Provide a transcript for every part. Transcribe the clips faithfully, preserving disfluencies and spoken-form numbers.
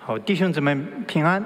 好，弟兄姊妹平安。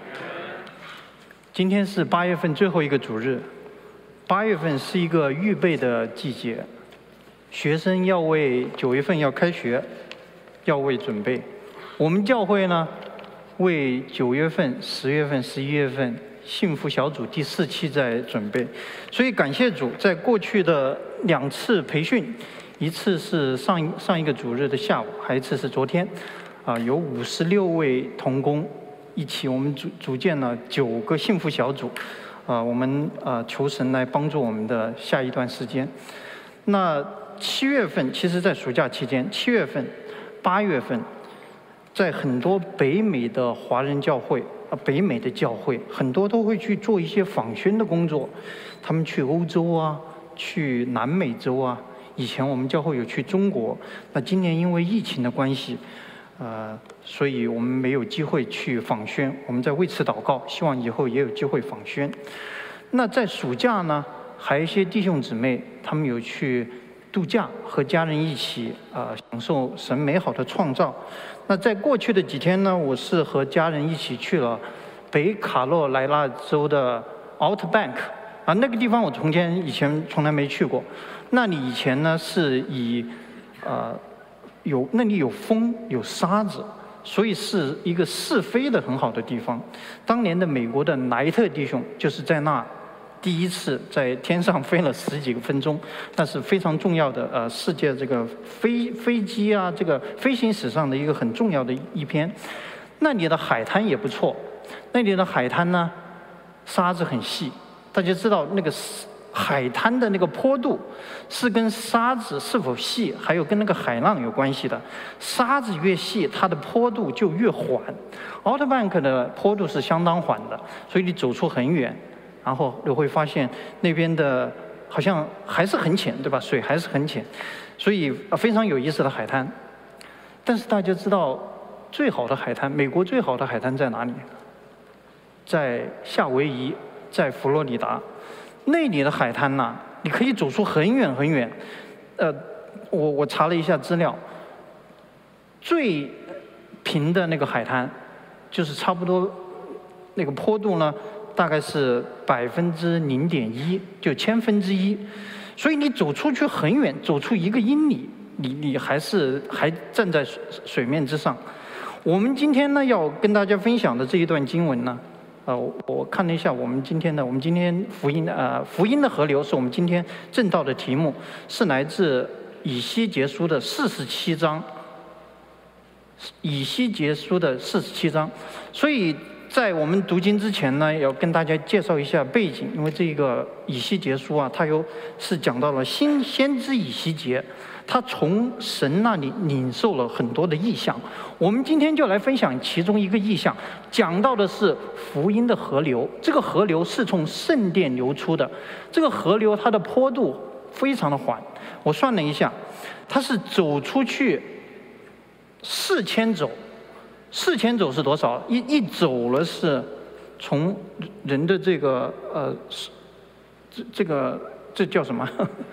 今天是八月份最后一个主日。八月份是一个预备的季节，学生要为九月份要开学，要为准备。我们教会呢，为九月份、十月份、十一月份幸福小组第四期在准备。所以感谢主，在过去的两次培训，一次是上一上一个主日的下午，还有一次是昨天。啊，有五十六位同工一起，我们组组建了九个幸福小组。啊，我们啊求神来帮助我们的下一段时间。那七月份，其实在暑假期间，七月份、八月份，在很多北美的华人教会啊，北美的教会很多都会去做一些访宣的工作。他们去欧洲啊，去南美洲啊。以前我们教会有去中国，那今年因为疫情的关系。呃，所以我们没有机会去访宣，我们在为此祷告，希望以后也有机会访宣。那在暑假呢，还有一些弟兄姊妹，他们有去度假，和家人一起啊、呃、享受神美好的创造。那在过去的几天呢，我是和家人一起去了北卡罗来纳州的 Outback 啊，那个地方我从前以前从来没去过。那里以前呢是以呃。有那里有风有沙子，所以是一个试飞的很好的地方。当年的美国的莱特弟兄就是在那第一次在天上飞了十几个分钟，那是非常重要的呃世界这个飞飞机啊这个飞行史上的一个很重要的一篇。那里的海滩也不错，那里的海滩呢沙子很细，大家知道那个海滩的那个坡度是跟沙子是否细，还有跟那个海浪有关系的。沙子越细，它的坡度就越缓。Outback 的坡度是相当缓的，所以你走出很远，然后你会发现那边的好像还是很浅，对吧？水还是很浅，所以非常有意思的海滩。但是大家知道，最好的海滩，美国最好的海滩在哪里？在夏威夷，在佛罗里达。那里的海滩呐，你可以走出很远很远。呃，我我查了一下资料，最平的那个海滩，就是差不多那个坡度呢，大概是百分之零点一，就千分之一。所以你走出去很远，走出一个英里，你你还是还站在水水面之上。我们今天呢要跟大家分享的这一段经文呢。呃，我看了一下我们今天的，我们今天福音呃福音的河流是我们今天正道的题目，是来自以西结书的四十七章。以西结书的四十七章，所以在我们读经之前呢，要跟大家介绍一下背景，因为这个以西结书啊，它有是讲到了新先知以西结。他从神那里领受了很多的意象，我们今天就来分享其中一个意象，讲到的是福音的河流。这个河流是从圣殿流出的，这个河流它的坡度非常的缓，我算了一下，它是走出去四千走，四千走是多少？一一走了是从人的这个呃，这这个这叫什么？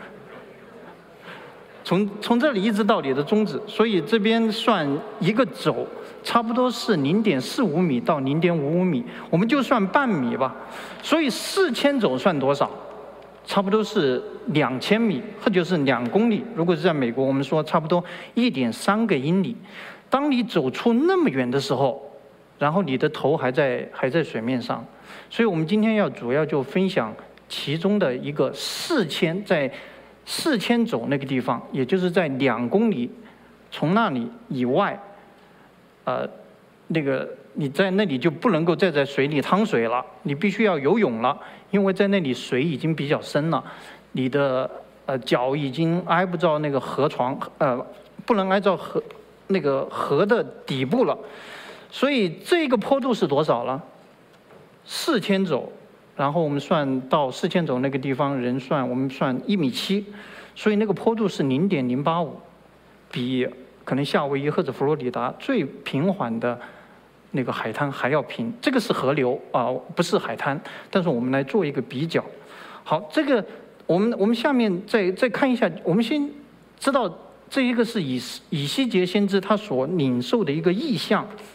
从从这里一直到你的中指，所以这边算一个走，差不多是零点四五米到零点五五米，我们就算半米吧。所以四千走算多少？差不多是两千米，或者是两公里。如果是在美国，我们说差不多一点三个英里。当你走出那么远的时候，然后你的头还在还在水面上，所以我们今天要主要就分享其中的一个四千在。四千走那个地方，也就是在两公里，从那里以外，呃，那个你在那里就不能够再在水里趟水了，你必须要游泳了，因为在那里水已经比较深了，你的呃脚已经挨不着那个河床，呃，不能挨着河那个河的底部了，所以这个坡度是多少了？四千走。然后我们算到四千走那个地方，人算我们算一米七，所以那个坡度是零点零八五，比可能夏威夷或者佛罗里达最平缓的那个海滩还要平。这个是河流啊、呃，不是海滩，但是我们来做一个比较。好，这个我们我们下面再再看一下，我们先知道这一个是以以西结先知他所领受的一个意象。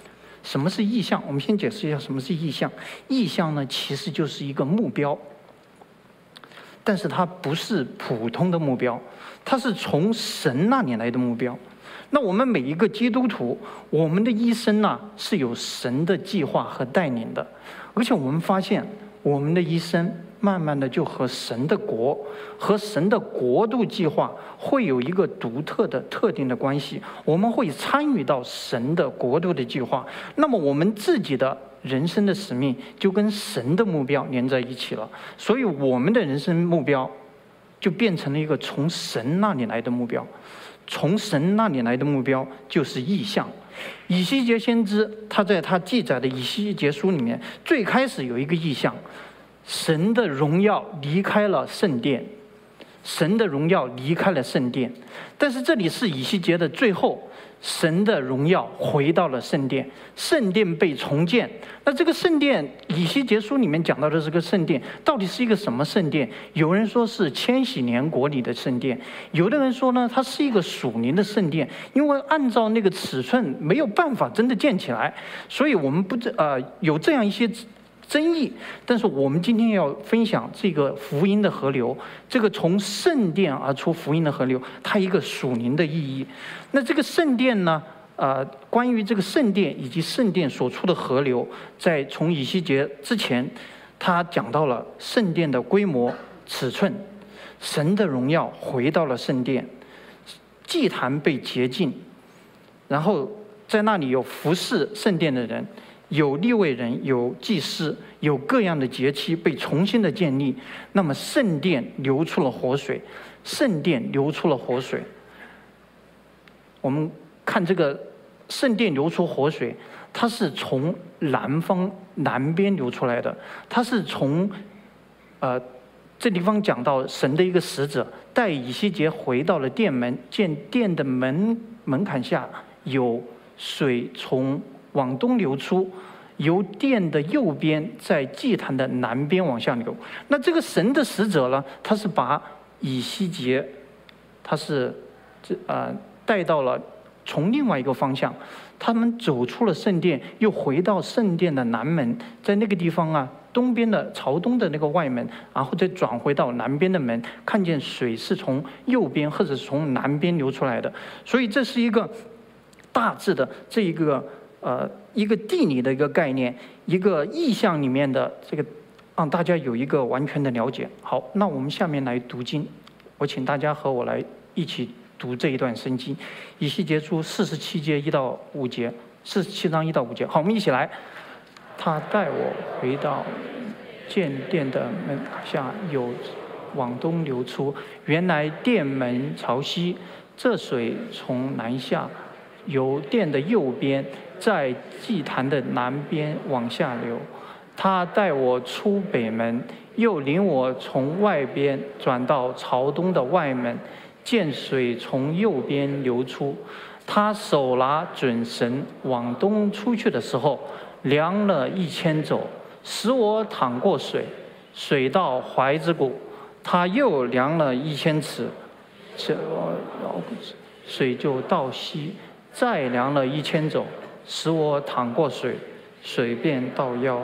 什么是意象？我们先解释一下什么是意象。意象呢，其实就是一个目标，但是它不是普通的目标，它是从神那里来的目标。那我们每一个基督徒，我们的一生呢是有神的计划和带领的，而且我们发现我们的一生慢慢的就和神的国和神的国度计划会有一个独特的特定的关系，我们会参与到神的国度的计划，那么我们自己的人生的使命就跟神的目标连在一起了，所以我们的人生目标就变成了一个从神那里来的目标。从神那里来的目标就是意象。以西结先知他在他记载的以西结书里面，最开始有一个意象，神的荣耀离开了圣殿，神的荣耀离开了圣殿。但是这里是以西结的最后，神的荣耀回到了圣殿，圣殿被重建。那这个圣殿，以西结书里面讲到的这个圣殿，到底是一个什么圣殿？有人说是千禧年国里的圣殿，有的人说呢，它是一个属灵的圣殿，因为按照那个尺寸没有办法真的建起来，所以我们不呃有这样一些争议。但是我们今天要分享这个福音的河流，这个从圣殿而出福音的河流，它一个属灵的意义。那这个圣殿呢，呃，关于这个圣殿以及圣殿所出的河流，在从以西结之前，他讲到了圣殿的规模、尺寸，神的荣耀回到了圣殿，祭坛被洁净，然后在那里有服侍圣殿的人，有利未人，有祭司，有各样的节期被重新的建立。那么圣殿流出了活水，圣殿流出了活水。我们看这个圣殿流出活水，它是从南方南边流出来的，它是从呃这地方讲到神的一个使者带以西结回到了殿门，见殿的门门槛下有水从往东流出，由殿的右边在祭坛的南边往下流。那这个神的使者呢，他是把以西结，他是这呃带到了从另外一个方向，他们走出了圣殿，又回到圣殿的南门，在那个地方啊，东边的朝东的那个外门，然后再转回到南边的门，看见水是从右边或者是从南边流出来的。所以这是一个大致的这一个呃一个地理的一个概念，一个意象里面的这个，让大家有一个完全的了解。好，那我们下面来读经，我请大家和我来一起读这一段圣经，以西结书四十七节一到五节，四十七章一到五节。好，我们一起来。他带我回到见殿的门下，有往东流出，原来殿门朝西，这水从南下，由殿的右边，在祭坛的南边往下流。他带我出北门，又领我从外边转到朝东的外门，见水从右边流出。他手拿准绳往东出去的时候，量了一千肘，使我淌过水，水到怀之骨。他又量了一千尺，这水就到膝，再量了一千肘，使我淌过水，水便到腰。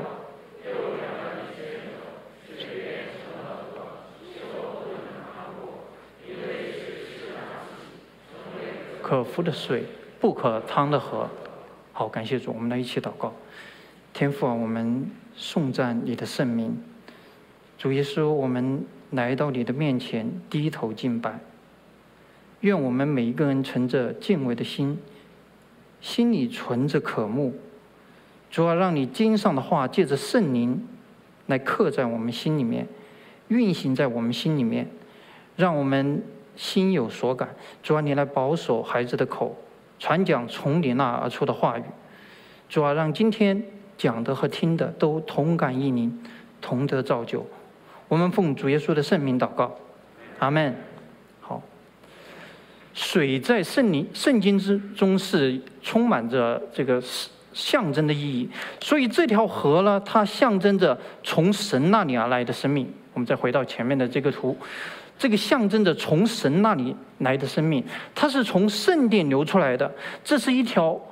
可服的水，不可汤的河。好，感谢主，我们来一起祷告。天父啊，我们颂赞你的圣名。主耶稣，我们来到你的面前，低头敬拜。愿我们每一个人存着敬畏的心，心里存着渴慕。主啊，让你经上的话借着圣灵来刻在我们心里面，运行在我们心里面，让我们心有所感。主啊，你来保守孩子的口，传讲从你那而出的话语。主啊，让今天讲的和听的都同感一灵，同得造就。我们奉主耶稣的圣名祷告，阿们。好，水在圣灵圣经之中是充满着这个象征的意义，所以这条河呢，它象征着从神那里而来的生命。我们再回到前面的这个图，这个象征着从神那里来的生命，它是从圣殿流出来的。这是一条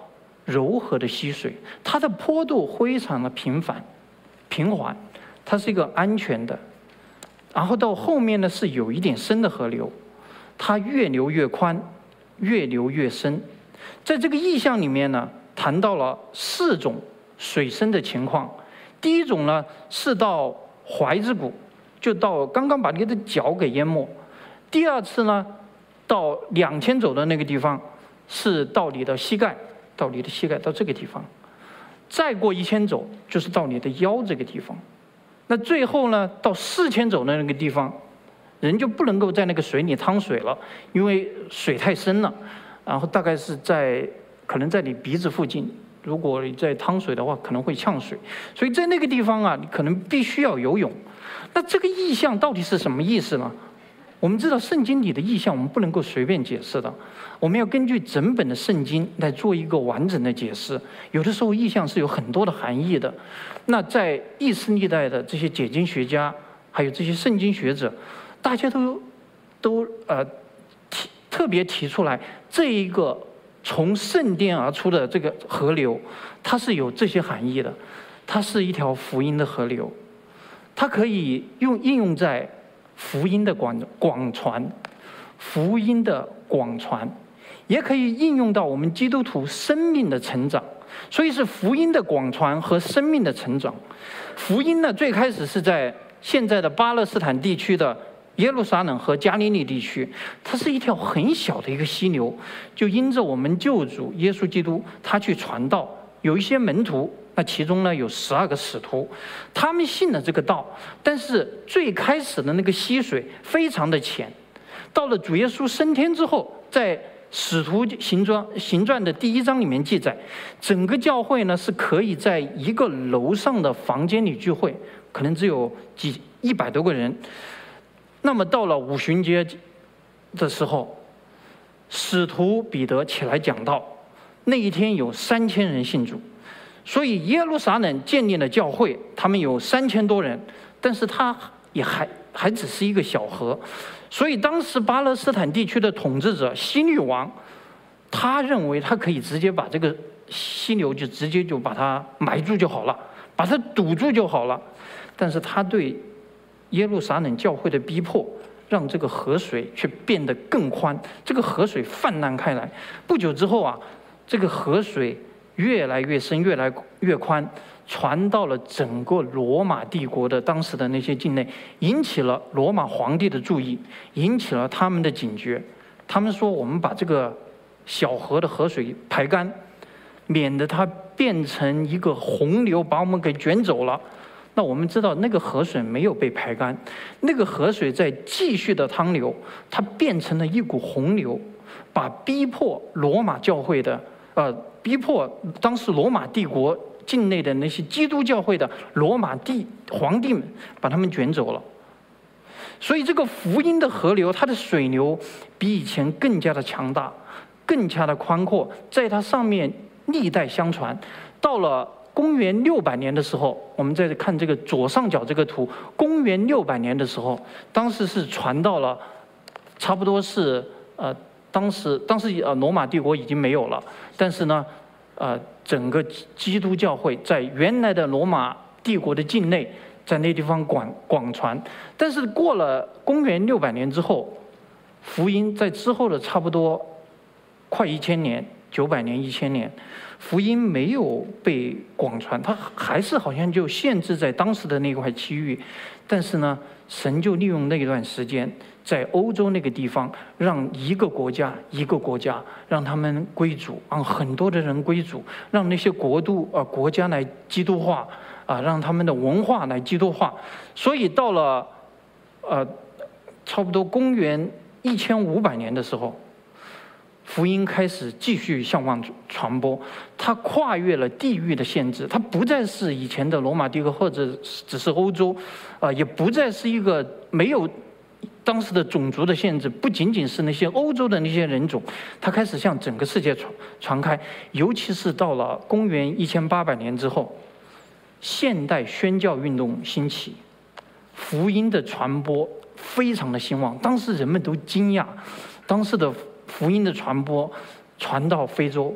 柔和的溪水，它的坡度非常的平缓、平缓，它是一个安全的。然后到后面呢是有一点深的河流，它越流越宽，越流越深。在这个意象里面呢，谈到了四种水深的情况。第一种呢是到踝子骨，就到刚刚把你的脚给淹没。第二次呢，到两千走的那个地方，是到你的膝盖，到你的膝盖到这个地方。再过一千走，就是到你的腰这个地方。那最后呢，到四千走的那个地方，人就不能够在那个水里趟水了，因为水太深了。然后大概是在可能在你鼻子附近，如果你在趟水的话，可能会呛水。所以在那个地方啊，你可能必须要游泳。那这个意象到底是什么意思呢？我们知道圣经里的意象，我们不能够随便解释的，我们要根据整本的圣经来做一个完整的解释。有的时候意象是有很多的含义的。那在历史历代的这些解经学家，还有这些圣经学者，大家都都呃提特别提出来，这一个从圣殿而出的这个河流，它是有这些含义的。它是一条福音的河流，它可以用应用在福音的广广传，福音的广传，也可以应用到我们基督徒生命的成长。所以是福音的广传和生命的成长。福音呢，最开始是在现在的巴勒斯坦地区的耶路撒冷和加利利地区，它是一条很小的一个溪流，就因着我们救主耶稣基督，他去传道，有一些门徒。那其中呢有十二个使徒，他们信了这个道，但是最开始的那个溪水非常的浅。到了主耶稣升天之后，在使徒行传行传的第一章里面记载，整个教会呢是可以在一个楼上的房间里聚会，可能只有几一百多个人。那么到了五旬节的时候，使徒彼得起来讲道，那一天有三千人信主。所以耶路撒冷建立了教会，他们有三千多人，但是他也还还只是一个小河。所以当时巴勒斯坦地区的统治者希律王，他认为他可以直接把这个溪流就直接就把它埋住就好了，把它堵住就好了。但是他对耶路撒冷教会的逼迫，让这个河水却变得更宽，这个河水泛滥开来。不久之后啊，这个河水越来越深，越来越宽，传到了整个罗马帝国的当时的那些境内，引起了罗马皇帝的注意，引起了他们的警觉。他们说，我们把这个小河的河水排干，免得它变成一个洪流把我们给卷走了。那我们知道那个河水没有被排干，那个河水在继续的淌流，它变成了一股洪流，把逼迫罗马教会的呃逼迫当时罗马帝国境内的那些基督教会的罗马帝皇帝们，把他们卷走了。所以这个福音的河流，它的水流比以前更加的强大，更加的宽阔，在它上面历代相传。到了公元六百年的时候，我们再看这个左上角这个图，公元六百年的时候，当时是传到了，差不多是呃。当时，当时呃，罗马帝国已经没有了，但是呢，呃，整个基督教会在原来的罗马帝国的境内，在那地方广广传。但是过了公元六百年之后，福音在之后的差不多快一千年，九百年、一千年，福音没有被广传，它还是好像就限制在当时的那块区域。但是呢，神就利用那段时间，在欧洲那个地方，让一个国家一个国家让他们归主，让很多的人归主，让那些国度呃国家来基督化啊，让他们的文化来基督化。所以到了呃差不多公元一千五百年的时候，福音开始继续向外传播，它跨越了地域的限制，它不再是以前的罗马帝国或者只是欧洲，啊、呃，也不再是一个没有当时的种族的限制，不仅仅是那些欧洲的那些人种，它开始向整个世界传传开。尤其是到了公元一千八百年之后，现代宣教运动兴起，福音的传播非常的兴旺，当时人们都惊讶，当时的福音的传播传到非洲，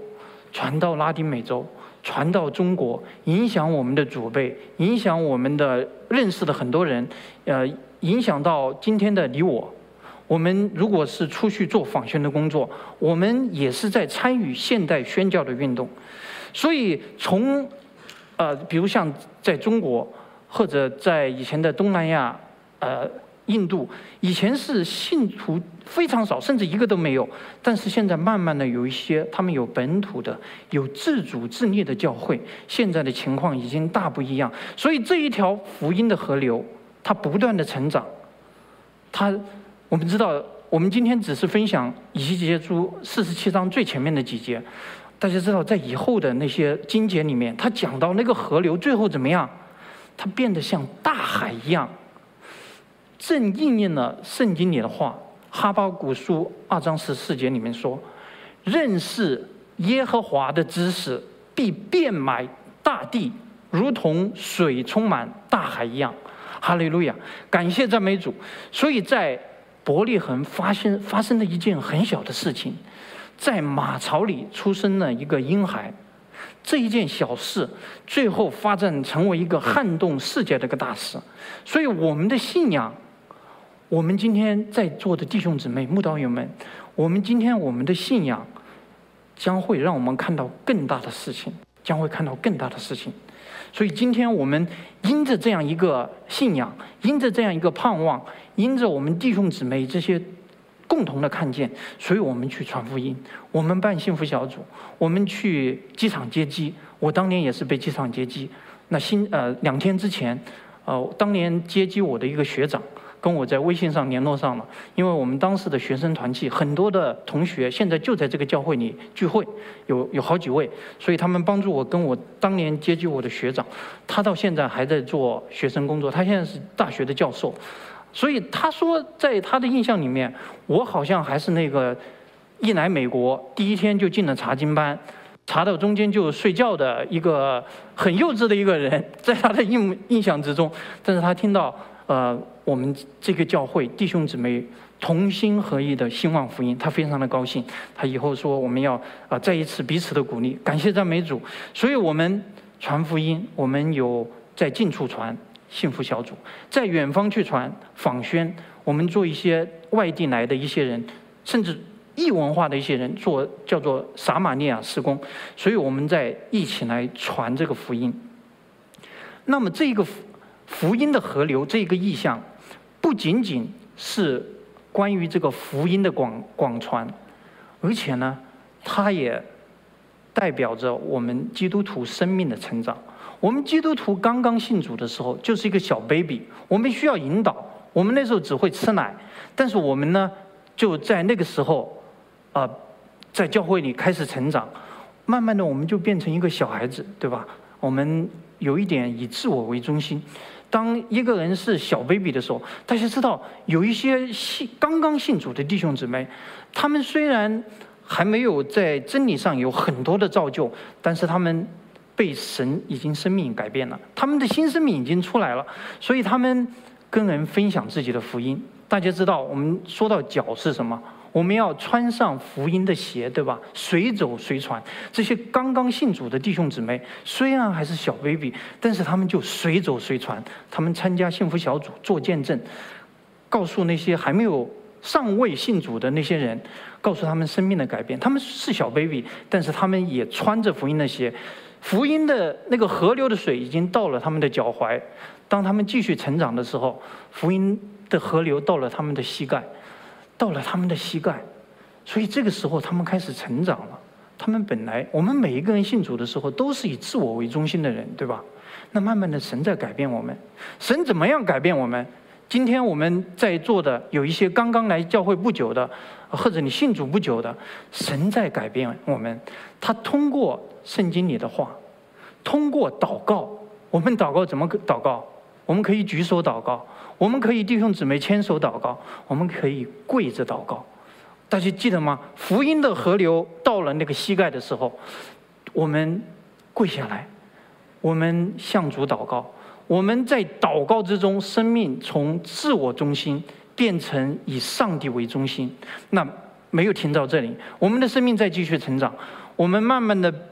传到拉丁美洲，传到中国，影响我们的祖辈，影响我们的认识的很多人，呃，影响到今天的你我。我们如果是出去做访宣的工作，我们也是在参与现代宣教的运动。所以从呃，比如像在中国或者在以前的东南亚，呃。印度以前是信徒非常少，甚至一个都没有，但是现在慢慢的有一些，他们有本土的、有自主自立的教会，现在的情况已经大不一样。所以这一条福音的河流，它不断的成长。它，我们知道，我们今天只是分享以西结书四十七章最前面的几节，大家知道，在以后的那些经节里面，他讲到那个河流最后怎么样，它变得像大海一样。正应验了圣经里的话，哈巴谷书二章十四节里面说：“认识耶和华的知识，必遍满大地，如同水充满大海一样。”哈利路亚！感谢赞美主。所以在伯利恒发生发生了一件很小的事情，在马槽里出生了一个婴孩。这一件小事，最后发展成为一个撼动世界的一个大事。所以我们的信仰。我们今天在座的弟兄姊妹、慕道友们，我们今天我们的信仰将会让我们看到更大的事情，将会看到更大的事情。所以今天我们因着这样一个信仰，因着这样一个盼望，因着我们弟兄姊妹这些共同的看见，所以我们去传福音，我们办幸福小组，我们去机场接机。我当年也是被机场接机。那新呃两天之前，呃当年接机我的一个学长。跟我在微信上联络上了，因为我们当时的学生团契很多的同学现在就在这个教会里聚会，有有好几位，所以他们帮助我跟我当年接济我的学长，他到现在还在做学生工作，他现在是大学的教授，所以他说在他的印象里面，我好像还是那个一来美国第一天就进了查经班，查到中间就睡觉的一个很幼稚的一个人，在他的印印象之中，但是他听到呃。我们这个教会弟兄姊妹同心合意的兴旺福音，他非常的高兴。他以后说我们要啊再一次彼此的鼓励，感谢赞美主。所以我们传福音，我们有在近处传幸福小组，在远方去传访宣，我们做一些外地来的一些人，甚至异文化的一些人做叫做撒玛利亚事工。所以我们在一起来传这个福音。那么这个福音的河流这个意象。不仅仅是关于这个福音的广广传，而且呢，它也代表着我们基督徒生命的成长。我们基督徒刚刚信主的时候，就是一个小 baby， 我们需要引导。我们那时候只会吃奶，但是我们呢，就在那个时候，啊、呃，在教会里开始成长，慢慢的我们就变成一个小孩子，对吧？我们有一点以自我为中心。当一个人是小 baby 的时候，大家知道有一些信刚刚信主的弟兄姊妹，他们虽然还没有在真理上有很多的造就，但是他们被神已经生命改变了，他们的新生命已经出来了，所以他们跟人分享自己的福音。大家知道，我们说到脚是什么？我们要穿上福音的鞋，对吧？随走随传。这些刚刚信主的弟兄姊妹，虽然还是小 baby， 但是他们就随走随传。他们参加幸福小组，做见证，告诉那些还没有尚未信主的那些人，告诉他们生命的改变。他们是小 baby， 但是他们也穿着福音的鞋。福音的那个河流的水已经到了他们的脚踝。当他们继续成长的时候，福音的河流到了他们的膝盖。到了他们的膝盖，所以这个时候他们开始成长了。他们本来，我们每一个人信主的时候都是以自我为中心的人，对吧？那慢慢的，神在改变我们。神怎么样改变我们？今天我们在座的有一些刚刚来教会不久的，或者你信主不久的，神在改变我们。他通过圣经里的话，通过祷告，我们祷告怎么祷告？我们可以举手祷告。我们可以弟兄姊妹牵手祷告，我们可以跪着祷告。大家记得吗？福音的河流到了那个膝盖的时候，我们跪下来，我们向主祷告。我们在祷告之中，生命从自我中心变成以上帝为中心。那没有停到这里，我们的生命在继续成长。我们慢慢的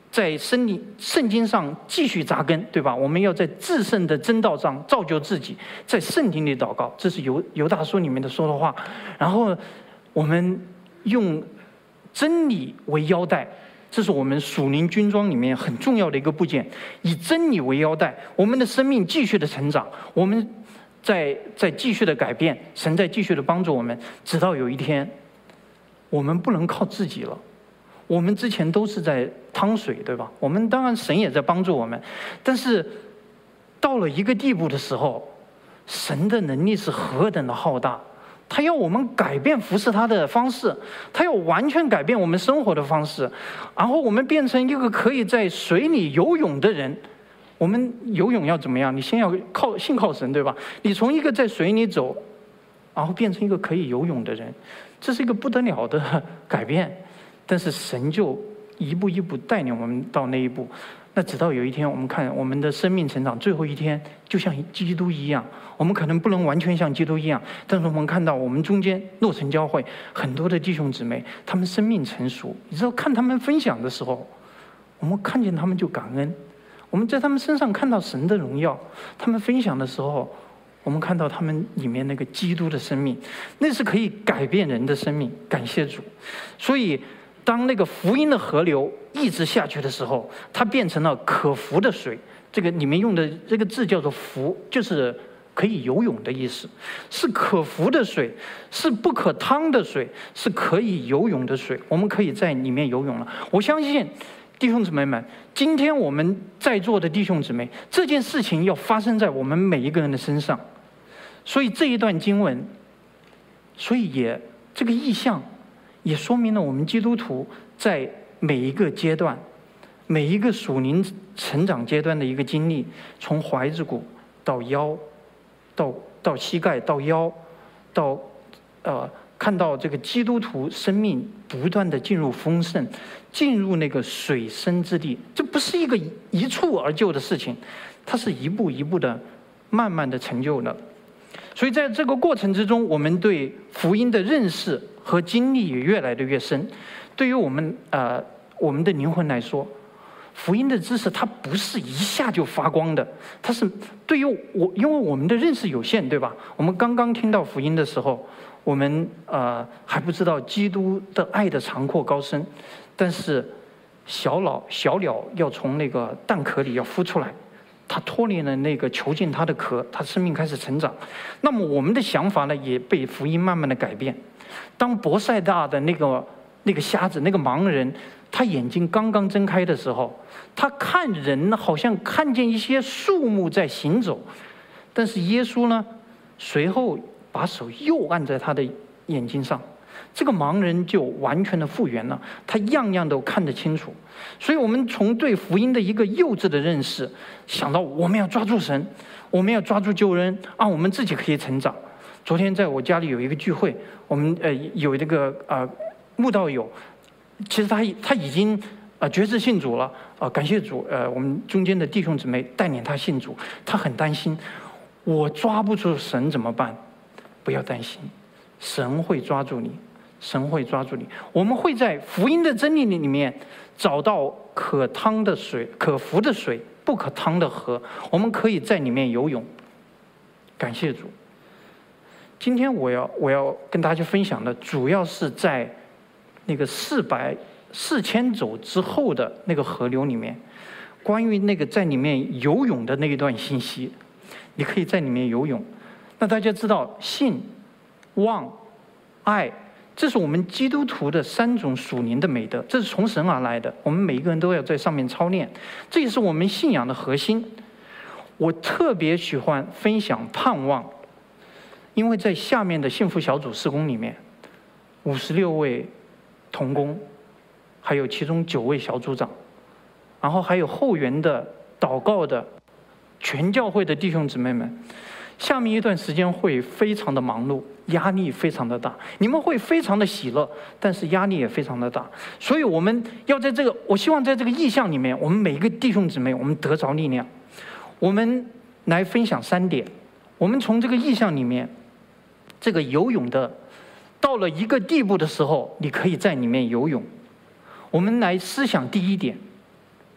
在圣经圣经上继续扎根，对吧？我们要在至圣的真道上造就自己，在圣经里祷告，这是犹犹大书里面的说的话。然后我们用真理为腰带，这是我们属灵军装里面很重要的一个部件，以真理为腰带，我们的生命继续的成长，我们在在继续的改变，神在继续的帮助我们，直到有一天，我们不能靠自己了。我们之前都是在趟水，对吧？我们当然神也在帮助我们，但是到了一个地步的时候，神的能力是何等的浩大，他要我们改变服侍他的方式，他要完全改变我们生活的方式，然后我们变成一个可以在水里游泳的人。我们游泳要怎么样？你先要靠信靠神，对吧？你从一个在水里走，然后变成一个可以游泳的人，这是一个不得了的改变。但是神就一步一步带领我们到那一步，那直到有一天，我们看我们的生命成长最后一天，就像基督一样。我们可能不能完全像基督一样，但是我们看到我们中间洛城教会很多的弟兄姊妹，他们生命成熟。你知道，看他们分享的时候，我们看见他们就感恩。我们在他们身上看到神的荣耀，他们分享的时候，我们看到他们里面那个基督的生命，那是可以改变人的生命。感谢主。所以当那个福音的河流一直下去的时候，它变成了可浮的水。这个里面用的这个字叫做浮，就是可以游泳的意思，是可浮的水，是不可汤的水，是可以游泳的水。我们可以在里面游泳了。我相信弟兄姊妹们，今天我们在座的弟兄姊妹，这件事情要发生在我们每一个人的身上。所以这一段经文，所以也这个意象也说明了我们基督徒在每一个阶段，每一个属灵成长阶段的一个经历，从踝子骨到腰，到到膝盖，到腰，到呃看到这个基督徒生命不断的进入丰盛，进入那个水深之地。这不是一个一蹴而就的事情，它是一步一步的慢慢的成就的。所以在这个过程之中，我们对福音的认识和经历也越来的越深。对于我们呃我们的灵魂来说，福音的知识它不是一下就发光的，它是对于我，因为我们的认识有限，对吧？我们刚刚听到福音的时候，我们呃还不知道基督的爱的长阔高深，但是小鸟小鸟要从那个蛋壳里要孵出来，它脱离了那个囚禁它的壳，它生命开始成长。那么我们的想法呢，也被福音慢慢的改变。当伯赛大的那个那个瞎子，那个盲人，他眼睛刚刚睁开的时候，他看人好像看见一些树木在行走，但是耶稣呢，随后把手又按在他的眼睛上，这个盲人就完全的复原了，他样样都看得清楚。所以我们从对福音的一个幼稚的认识，想到我们要抓住神，我们要抓住救恩，让我们自己可以成长。昨天在我家里有一个聚会，我们呃有这个呃慕道友，其实他他已经呃决志信主了啊、呃，感谢主，呃我们中间的弟兄姊妹带领他信主，他很担心，我抓不住神怎么办？不要担心，神会抓住你，神会抓住你。我们会在福音的真理里面找到可汤的水、可浮的水、不可汤的河，我们可以在里面游泳。感谢主。今天我要我要跟大家分享的，主要是在那个四百四千走之后的那个河流里面，关于那个在里面游泳的那一段信息，你可以在里面游泳。那大家知道，信、望、爱，这是我们基督徒的三种属灵的美德，这是从神而来的，我们每一个人都要在上面操练，这也是我们信仰的核心。我特别喜欢分享盼望，因为在下面的幸福小组事工里面，五十六位同工，还有其中九位小组长，然后还有后援的祷告的全教会的弟兄姊妹们，下面一段时间会非常的忙碌，压力非常的大，你们会非常的喜乐，但是压力也非常的大。所以我们要在这个，我希望在这个意象里面，我们每一个弟兄姊妹，我们得着力量。我们来分享三点，我们从这个意象里面，这个游泳的到了一个地步的时候，你可以在里面游泳。我们来思想第一点，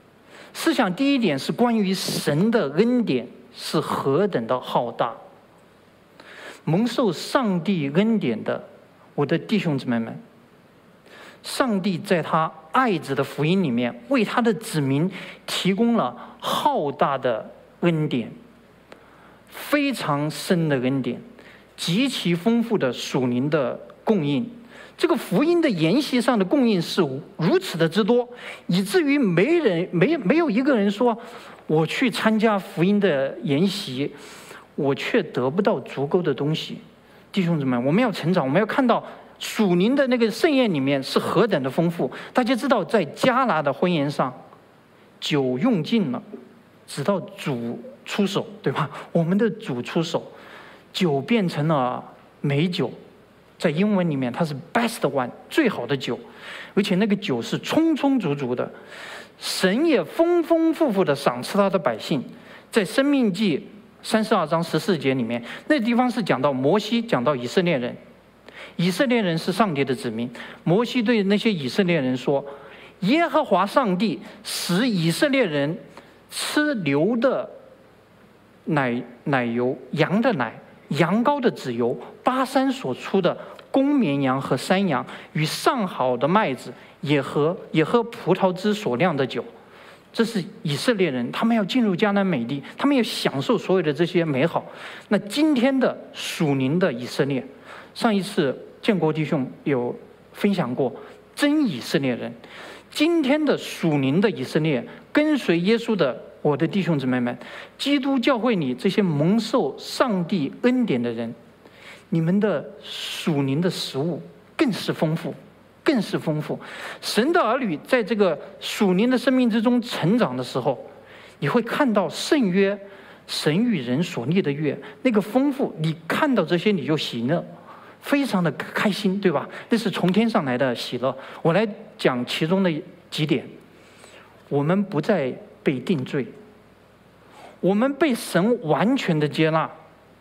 思想第一点是关于神的恩典是何等的浩大。蒙受上帝恩典的我的弟兄姊妹们，上帝在他爱子的福音里面为他的子民提供了浩大的恩典，非常深的恩典，极其丰富的属灵的供应。这个福音的筵席上的供应是如此的之多，以至于没人没没有一个人说，我去参加福音的筵席，我却得不到足够的东西。弟兄姊妹，我们要成长，我们要看到属灵的那个盛宴里面是何等的丰富。大家知道，在迦拿的婚宴上，酒用尽了，直到主出手，对吧？我们的主出手，酒变成了美酒。在英文里面，它是 best one， 最好的酒，而且那个酒是充充足足的。神也丰丰富富的赏赐他的百姓。在申命记三十二章十四节里面，那地方是讲到摩西，讲到以色列人。以色列人是上帝的子民，摩西对那些以色列人说：“耶和华上帝使以色列人吃牛的奶奶油，羊的奶。”羊羔的脂油，巴山所出的公绵羊和山羊，与上好的麦子，也喝也喝葡萄汁所酿的酒。这是以色列人，他们要进入迦南美地，他们要享受所有的这些美好。那今天的属灵的以色列，上一次建国弟兄有分享过真以色列人，今天的属灵的以色列，跟随耶稣的我的弟兄姊妹们，基督教会里这些蒙受上帝恩典的人，你们的属灵的食物更是丰富，更是丰富。神的儿女在这个属灵的生命之中成长的时候，你会看到圣约，神与人所立的约那个丰富，你看到这些你就喜乐，非常的开心，对吧？这是从天上来的喜乐。我来讲其中的几点。我们不再被定罪，我们被神完全的接纳。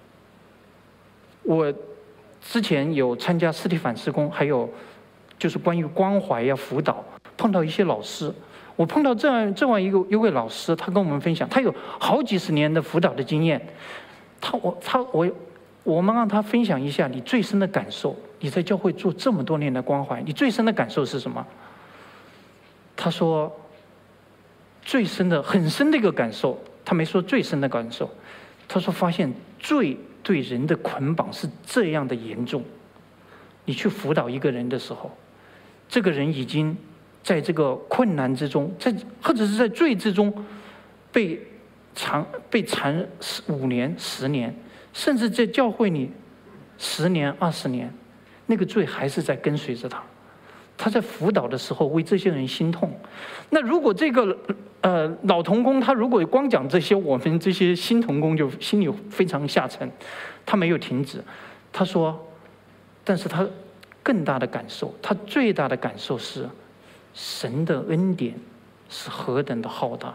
我之前有参加斯蒂凡事工，还有就是关于关怀呀、辅导，碰到一些老师，我碰到这样这样一个一位老师，他跟我们分享，他有好几十年的辅导的经验，他我他我我们让他分享一下你最深的感受，你在教会做这么多年的关怀，你最深的感受是什么？他说最深的很深的一个感受，他没说最深的感受，他说发现罪对人的捆绑是这样的严重。你去辅导一个人的时候，这个人已经在这个困难之中，在或者是在罪之中被缠被缠五年、十年，甚至在教会里十年、二十年，那个罪还是在跟随着他。他在辅导的时候为这些人心痛。那如果这个呃老同工他如果光讲这些，我们这些新同工就心里非常下沉。他没有停止，他说，但是他更大的感受，他最大的感受是神的恩典是何等的浩大。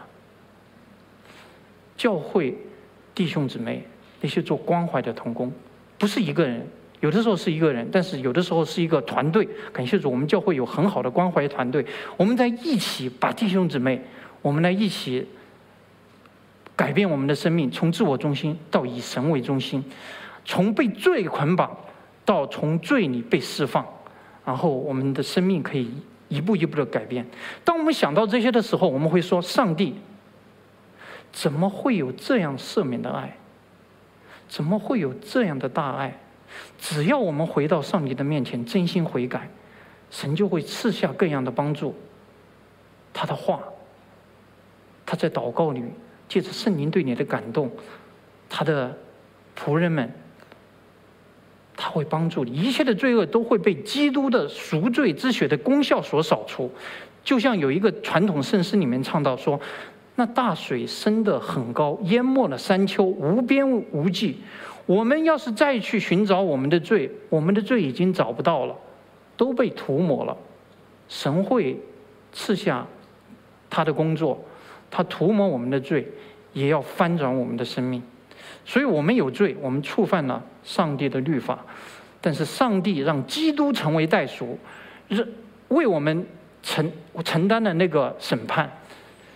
教会弟兄姊妹，那些做关怀的同工，不是一个人，有的时候是一个人，但是有的时候是一个团队。感谢主，我们教会有很好的关怀团队，我们在一起把弟兄姊妹，我们来一起改变我们的生命，从自我中心到以神为中心，从被罪捆绑到从罪里被释放，然后我们的生命可以一步一步的改变。当我们想到这些的时候，我们会说，上帝怎么会有这样赦免的爱？怎么会有这样的大爱？只要我们回到上帝的面前，真心悔改，神就会赐下各样的帮助。他的话，他在祷告里借着圣灵对你的感动，他的仆人们，他会帮助你，一切的罪恶都会被基督的赎罪之血的功效所扫除。就像有一个传统圣诗里面唱到说，那大水升得很高，淹没了山丘，无边无际。我们要是再去寻找我们的罪，我们的罪已经找不到了，都被涂抹了。神会赐下他的工作，他涂抹我们的罪，也要翻转我们的生命。所以我们有罪，我们触犯了上帝的律法，但是上帝让基督成为代赎，为我们承承担了那个审判。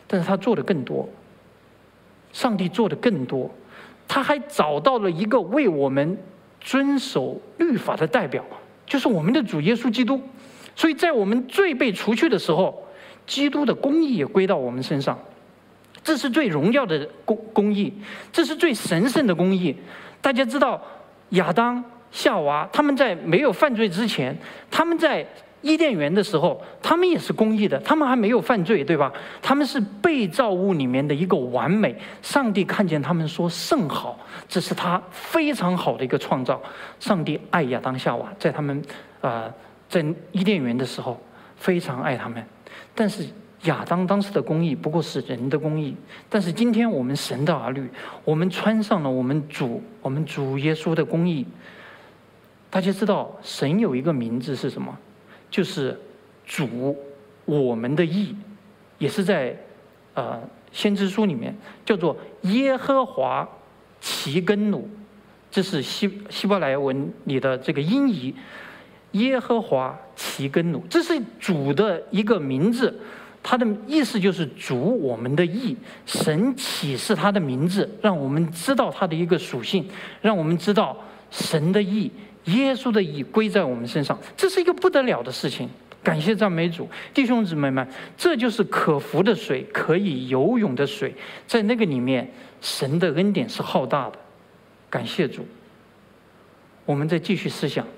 但是他做的更多。上帝做的更多，他还找到了一个为我们遵守律法的代表，就是我们的主耶稣基督。所以在我们罪被除去的时候，基督的公义也归到我们身上。这是最荣耀的公公义，这是最神圣的公义。大家知道，亚当、夏娃他们在没有犯罪之前，他们在伊甸园的时候，他们也是公义的，他们还没有犯罪，对吧？他们是被造物里面的一个完美。上帝看见他们说甚好，这是他非常好的一个创造。上帝爱亚当夏娃，在他们呃在伊甸园的时候非常爱他们。但是亚当当时的公义不过是人的公义，但是今天我们神的儿女，我们穿上了我们主我们主耶稣的公义。大家知道神有一个名字是什么？就是主我们的义，也是在呃先知书里面叫做耶和华其根努，这是希希伯来文里的这个音译，耶和华其根努，这是主的一个名字，它的意思就是主我们的义。神启示他的名字，让我们知道他的一个属性，让我们知道神的义，耶稣的义归在我们身上，这是一个不得了的事情。感谢赞美主，弟兄姊妹们，这就是可服的水，可以游泳的水，在那个里面，神的恩典是浩大的。感谢主。我们再继续思想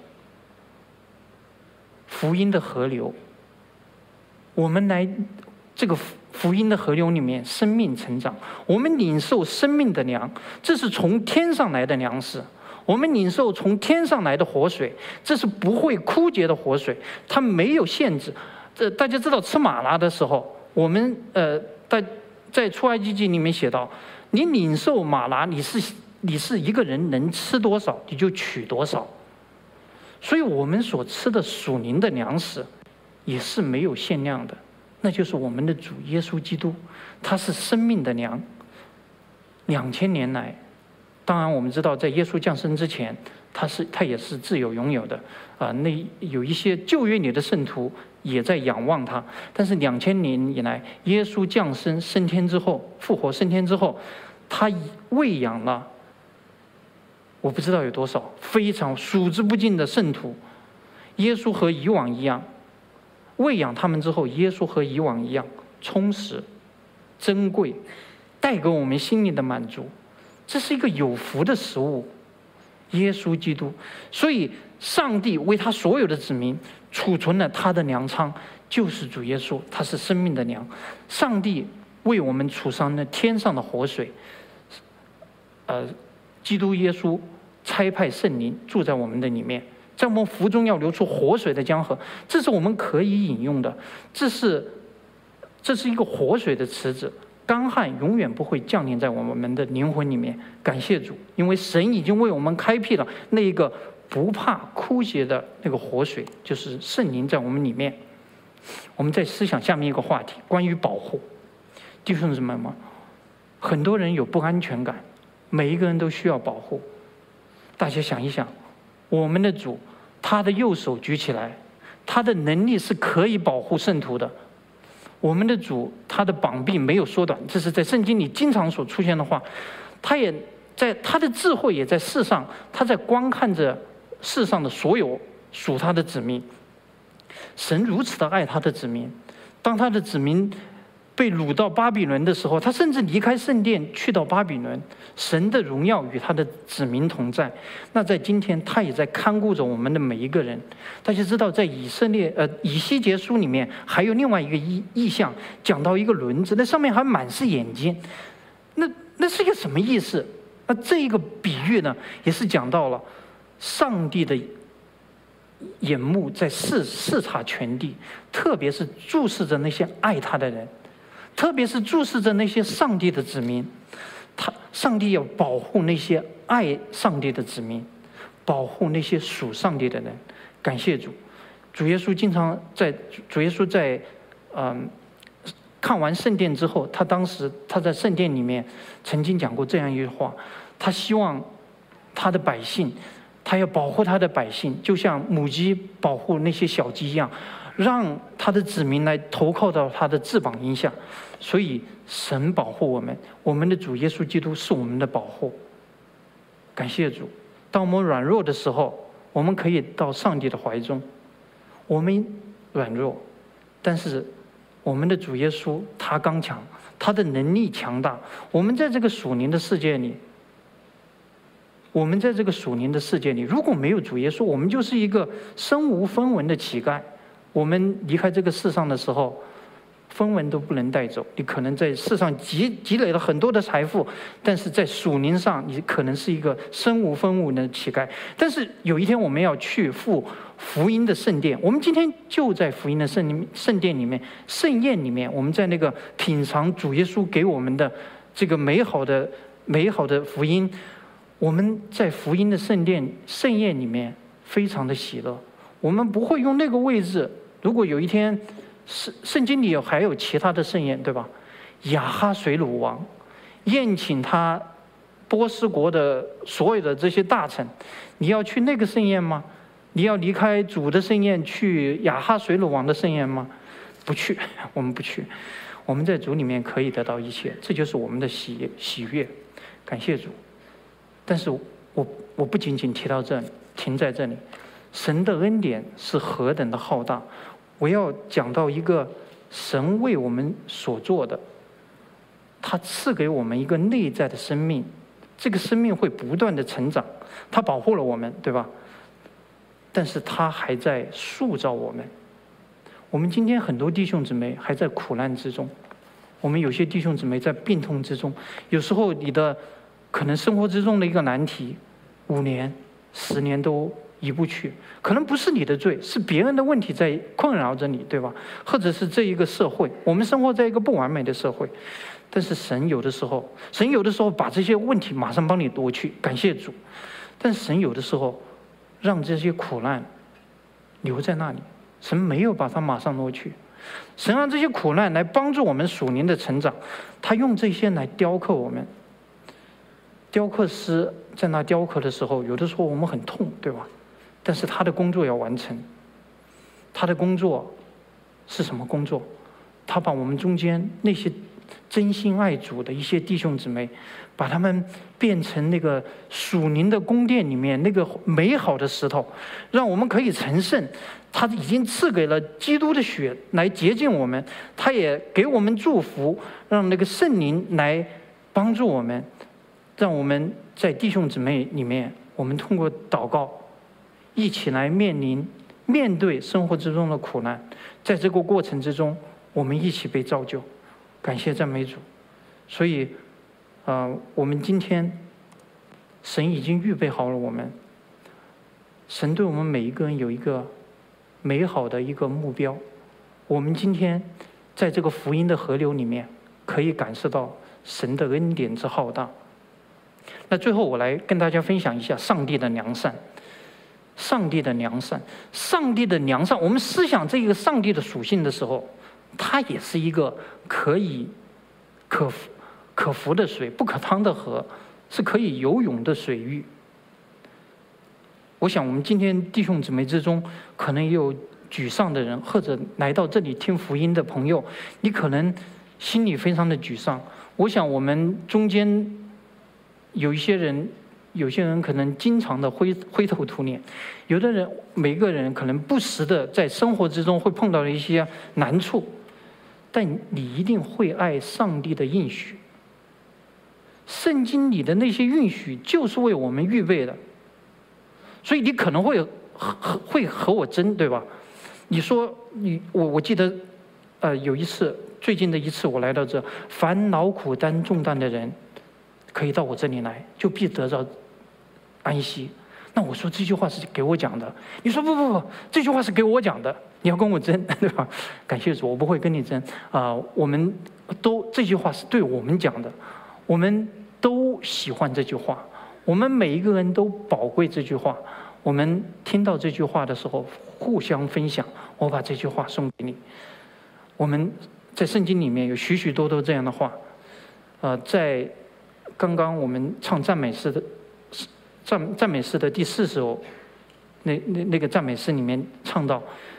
福音的河流，我们来这个福音的河流里面，生命成长，我们领受生命的粮，这是从天上来的粮食。我们领受从天上来的活水，这是不会枯竭的活水，它没有限制。这大家知道，吃玛拿的时候，我们呃在在出埃及记里面写到，你领受玛拿，你是你是一个人能吃多少，你就取多少。所以我们所吃的属灵的粮食，也是没有限量的，那就是我们的主耶稣基督，他是生命的粮。两千年来。当然，我们知道，在耶稣降生之前，他是他也是自有拥有的啊、呃。那有一些旧约里的圣徒也在仰望他，但是两千年以来，耶稣降生升天之后，复活升天之后，他喂养了我不知道有多少非常数之不尽的圣徒。耶稣和以往一样，喂养他们之后，耶稣和以往一样充实、珍贵，带给我们心灵的满足。这是一个有福的食物，耶稣基督。所以上帝为他所有的子民储存了他的粮仓，就是主耶稣，他是生命的粮。上帝为我们储藏了天上的活水，呃，基督耶稣差派圣灵住在我们的里面，在我们腹中要流出活水的江河，这是我们可以饮用的，这是这是一个活水的池子。干旱永远不会降临在我们的灵魂里面。感谢主，因为神已经为我们开辟了那一个不怕枯竭的那个活水，就是圣灵在我们里面。我们再思想下面一个话题，关于保护。弟兄姊妹们，很多人有不安全感，每一个人都需要保护。大家想一想，我们的主，他的右手举起来，他的能力是可以保护圣徒的。我们的主，他的膀臂没有缩短，这是在圣经里经常所出现的话。他也在他的智慧也在世上，他在观看着世上的所有属他的子民。神如此的爱他的子民，当他的子民被掳到巴比伦的时候，他甚至离开圣殿去到巴比伦。神的荣耀与他的子民同在。那在今天，他也在看顾着我们的每一个人。大家知道，在以色列呃以西结书里面还有另外一个意意象，讲到一个轮子，那上面还满是眼睛。那那是一个什么意思？那这一个比喻呢，也是讲到了上帝的眼目在视视察全地，特别是注视着那些爱他的人，特别是注视着那些上帝的子民。他上帝要保护那些爱上帝的子民，保护那些属上帝的人。感谢主，主耶稣经常在主耶稣在嗯看完圣殿之后，他当时他在圣殿里面曾经讲过这样一句话，他希望他的百姓，他要保护他的百姓，就像母鸡保护那些小鸡一样， 让他的子民来投靠到他的翅膀荫下。所以神保护我们，我们的主耶稣基督是我们的保护。感谢主，当我们软弱的时候，我们可以到上帝的怀中。我们软弱，但是我们的主耶稣他刚强，他的能力强大。我们在这个属灵的世界里，我们在这个属灵的世界里，如果没有主耶稣，我们就是一个身无分文的乞丐。我们离开这个世上的时候，分文都不能带走。你可能在世上积积累了很多的财富，但是在属灵上，你可能是一个身无分文的乞丐。但是有一天我们要去赴福音的圣殿，我们今天就在福音的圣圣殿里面、盛宴里面，我们在那个品尝主耶稣给我们的这个美好的美好的福音。我们在福音的圣殿盛宴里面非常的喜乐。我们不会用那个位置。如果有一天圣圣经里有还有其他的盛宴，对吧？亚哈水鲁王宴请他波斯国的所有的这些大臣，你要去那个盛宴吗？你要离开主的盛宴去亚哈水鲁王的盛宴吗？不去，我们不去。我们在主里面可以得到一切，这就是我们的喜喜悦。感谢主。但是我我不仅仅提到这里，停在这里。神的恩典是何等的浩大！我要讲到一个神为我们所做的，他赐给我们一个内在的生命，这个生命会不断的成长，他保护了我们，对吧？但是他还在塑造我们。我们今天很多弟兄姊妹还在苦难之中，我们有些弟兄姊妹在病痛之中，有时候你的可能生活之中的一个难题，五年、十年都移不去，可能不是你的罪，是别人的问题在困扰着你，对吧？或者是这一个社会，我们生活在一个不完美的社会，但是神有的时候，神有的时候把这些问题马上帮你夺去，感谢主。但是神有的时候让这些苦难留在那里，神没有把它马上挪去，神让这些苦难来帮助我们属灵的成长，他用这些来雕刻我们。雕刻师在那雕刻的时候，有的时候我们很痛，对吧？但是他的工作要完成，他的工作是什么工作？他把我们中间那些真心爱主的一些弟兄姊妹，把他们变成那个属灵的宫殿里面那个美好的石头，让我们可以成圣。他已经赐给了基督的血来洁净我们，他也给我们祝福，让那个圣灵来帮助我们，让我们在弟兄姊妹里面，我们通过祷告一起来面临面对生活之中的苦难，在这个过程之中，我们一起被造就。感谢赞美主。所以，呃，我们今天神已经预备好了我们，神对我们每一个人有一个美好的一个目标。我们今天在这个福音的河流里面，可以感受到神的恩典之浩大。那最后我来跟大家分享一下上帝的良善。上帝的良善，上帝的良善，我们思想这个上帝的属性的时候，它也是一个可以可可浮的水，不可趟的河，是可以游泳的水域。我想我们今天弟兄姊妹之中，可能也有沮丧的人，或者来到这里听福音的朋友，你可能心里非常的沮丧。我想我们中间有一些人，有些人可能经常的灰灰头土脸，有的人，每个人可能不时的在生活之中会碰到一些难处，但你一定会爱上帝的应许。圣经里的那些应许就是为我们预备的，所以你可能会和会和我争，对吧？你说你我我记得，呃，有一次最近的一次我来到这，凡劳苦担重担的人，可以到我这里来，就必得到安息。那我说这句话是给我讲的，你说不不不，这句话是给我讲的，你要跟我争，对吧？感谢主，我不会跟你争啊、呃。我们都这句话是对我们讲的，我们都喜欢这句话，我们每一个人都宝贵这句话。我们听到这句话的时候，互相分享。我把这句话送给你。我们在圣经里面有许许多多这样的话，呃，在刚刚我们唱赞美诗的赞赞美诗的第四首，那那那个赞美诗里面唱到，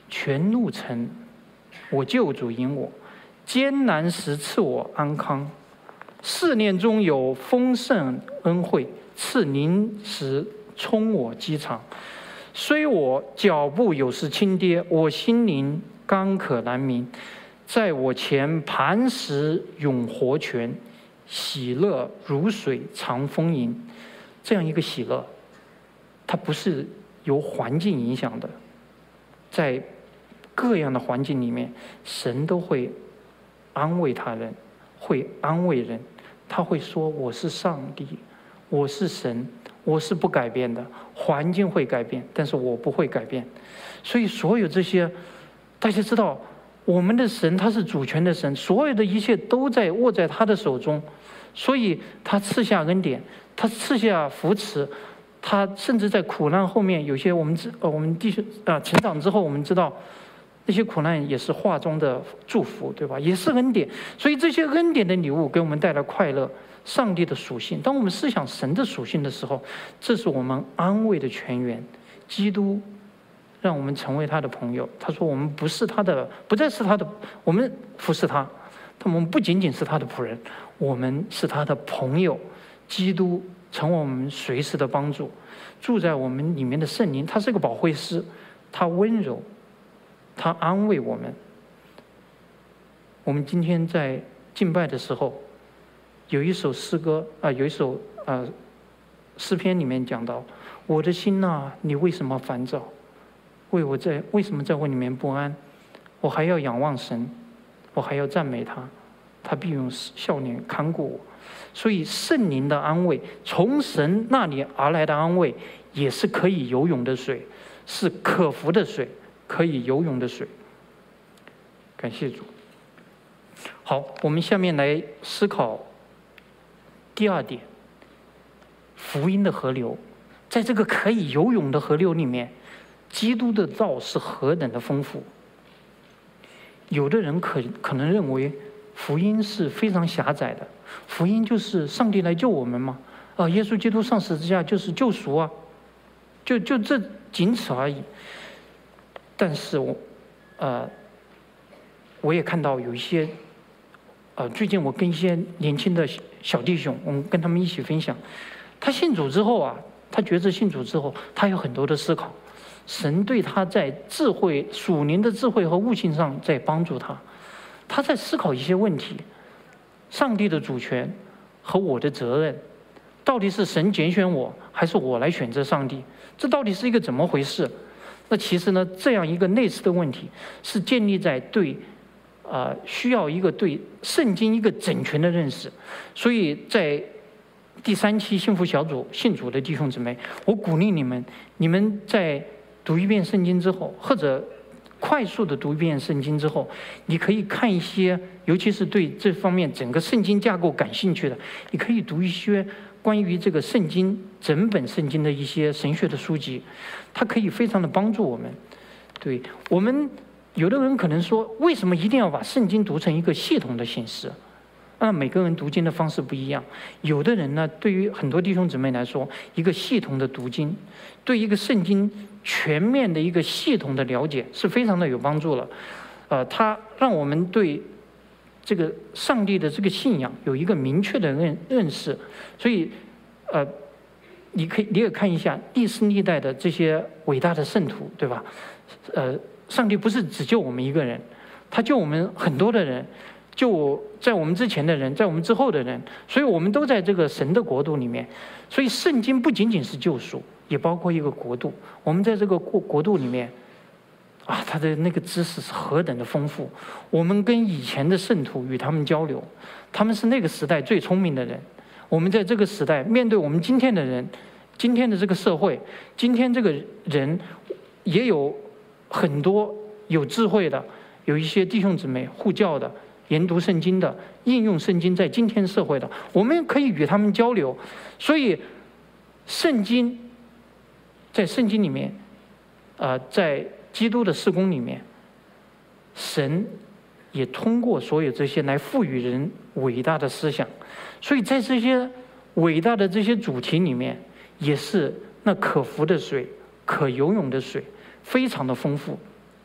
全怒城，我救主引我；艰难时赐我安康，试炼中有丰盛恩惠，赐临时充我饥肠。虽我脚步有时轻跌，我心灵刚可难明。在我前磐石涌活泉，喜乐如水长丰盈。这样一个喜乐，它不是由环境影响的，在各样的环境里面，神都会安慰他人，会安慰人。他会说：“我是上帝，我是神，我是不改变的。环境会改变，但是我不会改变。”所以，所有这些，大家知道，我们的神他是主权的神，所有的一切都在握在他的手中，所以他赐下恩典，他赐下扶持，他甚至在苦难后面，有些我们知呃我们弟兄啊成长之后，我们知道那些苦难也是话中的祝福，对吧？也是恩典。所以这些恩典的礼物给我们带来快乐。上帝的属性，当我们思想神的属性的时候，这是我们安慰的泉源。基督让我们成为他的朋友。他说我们不是他的，不再是他的，我们服侍他，我们不仅仅是他的仆人，我们是他的朋友。基督成为我们随时的帮助，住在我们里面的圣灵，他是个保惠师，他温柔，他安慰我们。我们今天在敬拜的时候，有一首诗歌啊、呃，有一首呃诗篇里面讲到：“我的心呐、啊，你为什么烦躁？为我在为什么在我里面不安？我还要仰望神，我还要赞美他，他必用笑脸看顾我。”所以圣灵的安慰，从神那里而来的安慰，也是可以游泳的水，是可服的水，可以游泳的水。感谢主。好，我们下面来思考第二点，福音的河流。在这个可以游泳的河流里面，基督的道是何等的丰富。有的人可可能认为福音是非常狭窄的，福音就是上帝来救我们嘛，啊，耶稣基督上十字架就是救赎啊，就就这仅此而已。但是我，呃，我也看到有一些，呃，最近我跟一些年轻的小弟兄，我们跟他们一起分享，他信主之后啊，他觉知信主之后，他有很多的思考，神对他在智慧、属灵的智慧和悟性上在帮助他，他在思考一些问题：上帝的主权和我的责任，到底是神拣选我，还是我来选择上帝？这到底是一个怎么回事？那其实呢，这样一个类似的问题，是建立在对，呃，需要一个对圣经一个整全的认识。所以在第三期幸福小组信主的弟兄姊妹，我鼓励你们，你们在读一遍圣经之后，或者快速的读一遍圣经之后，你可以看一些，尤其是对这方面整个圣经架构感兴趣的，你可以读一些关于这个圣经整本圣经的一些神学的书籍，它可以非常的帮助我们。对我们，有的人可能说，为什么一定要把圣经读成一个系统的形式？那每个人读经的方式不一样，有的人呢，对于很多弟兄姊妹来说，一个系统的读经，对一个圣经全面的一个系统的了解是非常的有帮助了。呃，它让我们对这个上帝的这个信仰有一个明确的认认识。所以，呃，你可以你也看一下历世历代的这些伟大的圣徒，对吧？呃，上帝不是只救我们一个人，他救我们很多的人。就在我们之前的人，在我们之后的人，所以我们都在这个神的国度里面。所以圣经不仅仅是救赎，也包括一个国度。我们在这个国国度里面，啊，他的那个知识是何等的丰富。我们跟以前的圣徒与他们交流，他们是那个时代最聪明的人。我们在这个时代面对我们今天的人，今天的这个社会，今天这个人也有很多有智慧的，有一些弟兄姊妹护教的。研读圣经的，应用圣经在今天社会的，我们可以与他们交流。所以，圣经在圣经里面，呃，在基督的事工里面，神也通过所有这些来赋予人伟大的思想。所以在这些伟大的这些主题里面，也是那可服的水、可游泳的水，非常的丰富。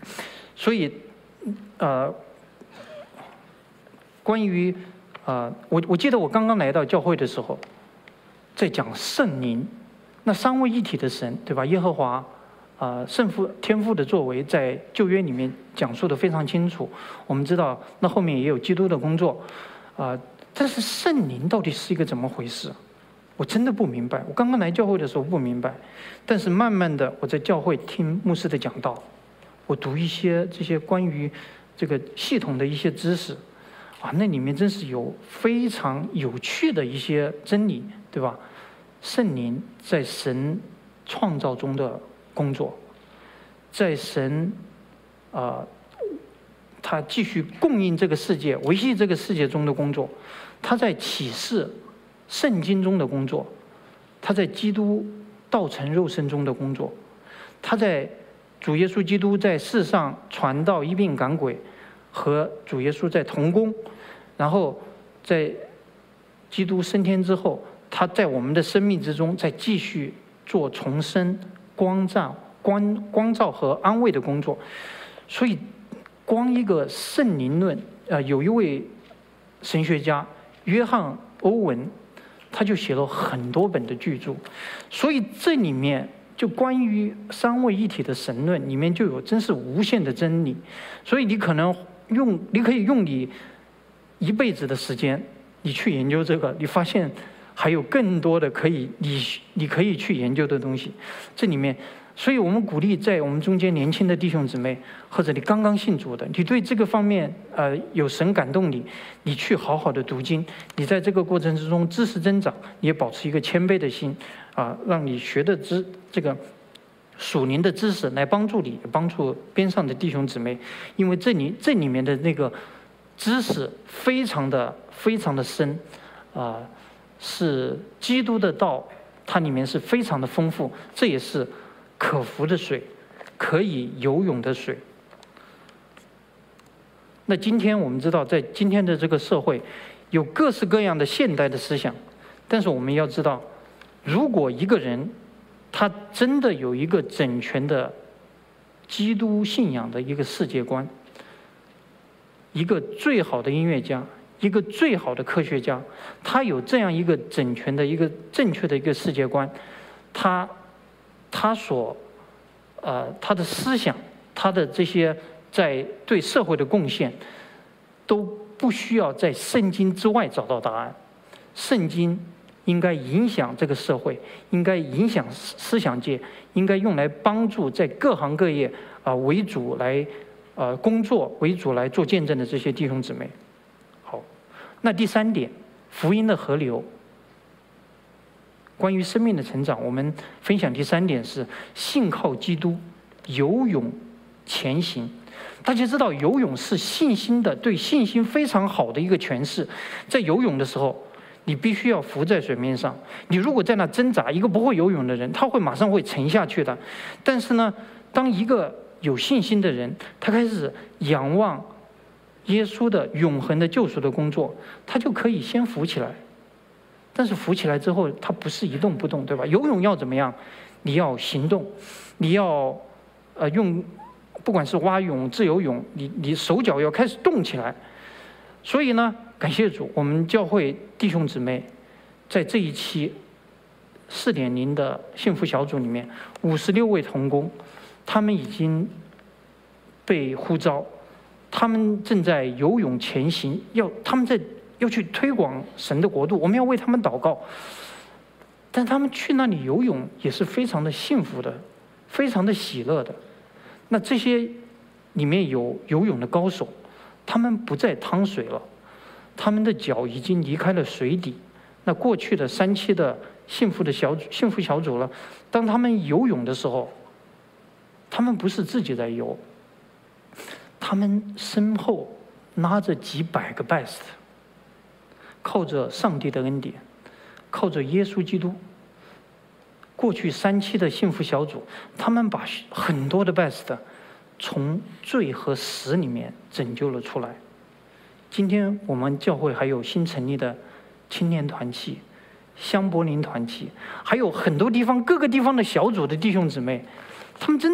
所以，呃，关于呃，我我记得我刚刚来到教会的时候，在讲圣灵，那三位一体的神，对吧？耶和华。啊，圣父、天父的作为在旧约里面讲述的非常清楚。我们知道，那后面也有基督的工作，啊，但是圣灵到底是一个怎么回事？我真的不明白。我刚刚来教会的时候不明白，但是慢慢的我在教会听牧师的讲道，我读一些这些关于这个系统的一些知识，啊，那里面真是有非常有趣的一些真理，对吧？圣灵在神创造中的工作，在神啊、呃，他继续供应这个世界、维系这个世界中的工作，他在启示圣经中的工作，他在基督道成肉身中的工作，他在主耶稣基督在世上传道、医病赶鬼，和主耶稣在同工，然后在基督升天之后，他在我们的生命之中再继续做重生、光照、光光照和安慰的工作。所以，光一个圣灵论，呃，有一位神学家约翰·欧文，他就写了很多本的巨著。所以这里面就关于三位一体的神论里面就有真是无限的真理。所以你可能用，你可以用你一辈子的时间，你去研究这个，你发现还有更多的可以你你可以去研究的东西。这里面，所以我们鼓励在我们中间年轻的弟兄姊妹，或者你刚刚信主的，你对这个方面呃有神感动你，你去好好的读经，你在这个过程之中知识增长，也保持一个谦卑的心啊、呃，让你学的知这个属灵的知识来帮助你，帮助边上的弟兄姊妹，因为这里这里面的那个知识非常的非常的深啊、呃，是基督的道，它里面是非常的丰富，这也是可浮的水，可以游泳的水。那今天我们知道，在今天的这个社会，有各式各样的现代的思想，但是我们要知道，如果一个人他真的有一个整全的基督信仰的一个世界观，一个最好的音乐家，一个最好的科学家，他有这样一个整全的一个正确的一个世界观，他他所呃他的思想，他的这些在对社会的贡献，都不需要在圣经之外找到答案。圣经应该影响这个社会，应该影响思想界，应该用来帮助在各行各业啊、呃、为主来呃工作为主来做见证的这些弟兄姊妹。好，那第三点，福音的河流。关于生命的成长，我们分享第三点是信靠基督，游泳前行。大家知道，游泳是信心的，对信心非常好的一个诠释。在游泳的时候，你必须要浮在水面上。你如果在那挣扎，一个不会游泳的人，他会马上会沉下去的。但是呢，当一个有信心的人，他开始仰望耶稣的永恒的救赎的工作，他就可以先浮起来。但是浮起来之后，它不是一动不动，对吧？游泳要怎么样？你要行动，你要呃用，不管是蛙泳、自由泳，你你手脚要开始动起来。所以呢，感谢主，我们教会弟兄姊妹在这一期四点零的幸福小组里面，五十六位同工，他们已经被呼召，他们正在游泳前行，要他们在。要去推广神的国度，我们要为他们祷告。但他们去那里游泳也是非常的幸福的，非常的喜乐的。那这些里面有游泳的高手，他们不在趟水了，他们的脚已经离开了水底。那过去的三期的幸福的小组幸福小组了，当他们游泳的时候，他们不是自己在游，他们身后拉着几百个 best。靠着上帝的恩典，靠着耶稣基督。过去三期的幸福小组，他们把很多的 best 从罪和死里面拯救了出来。今天我们教会还有新成立的青年团契、香柏林团契，还有很多地方各个地方的小组的弟兄姊妹，他们真的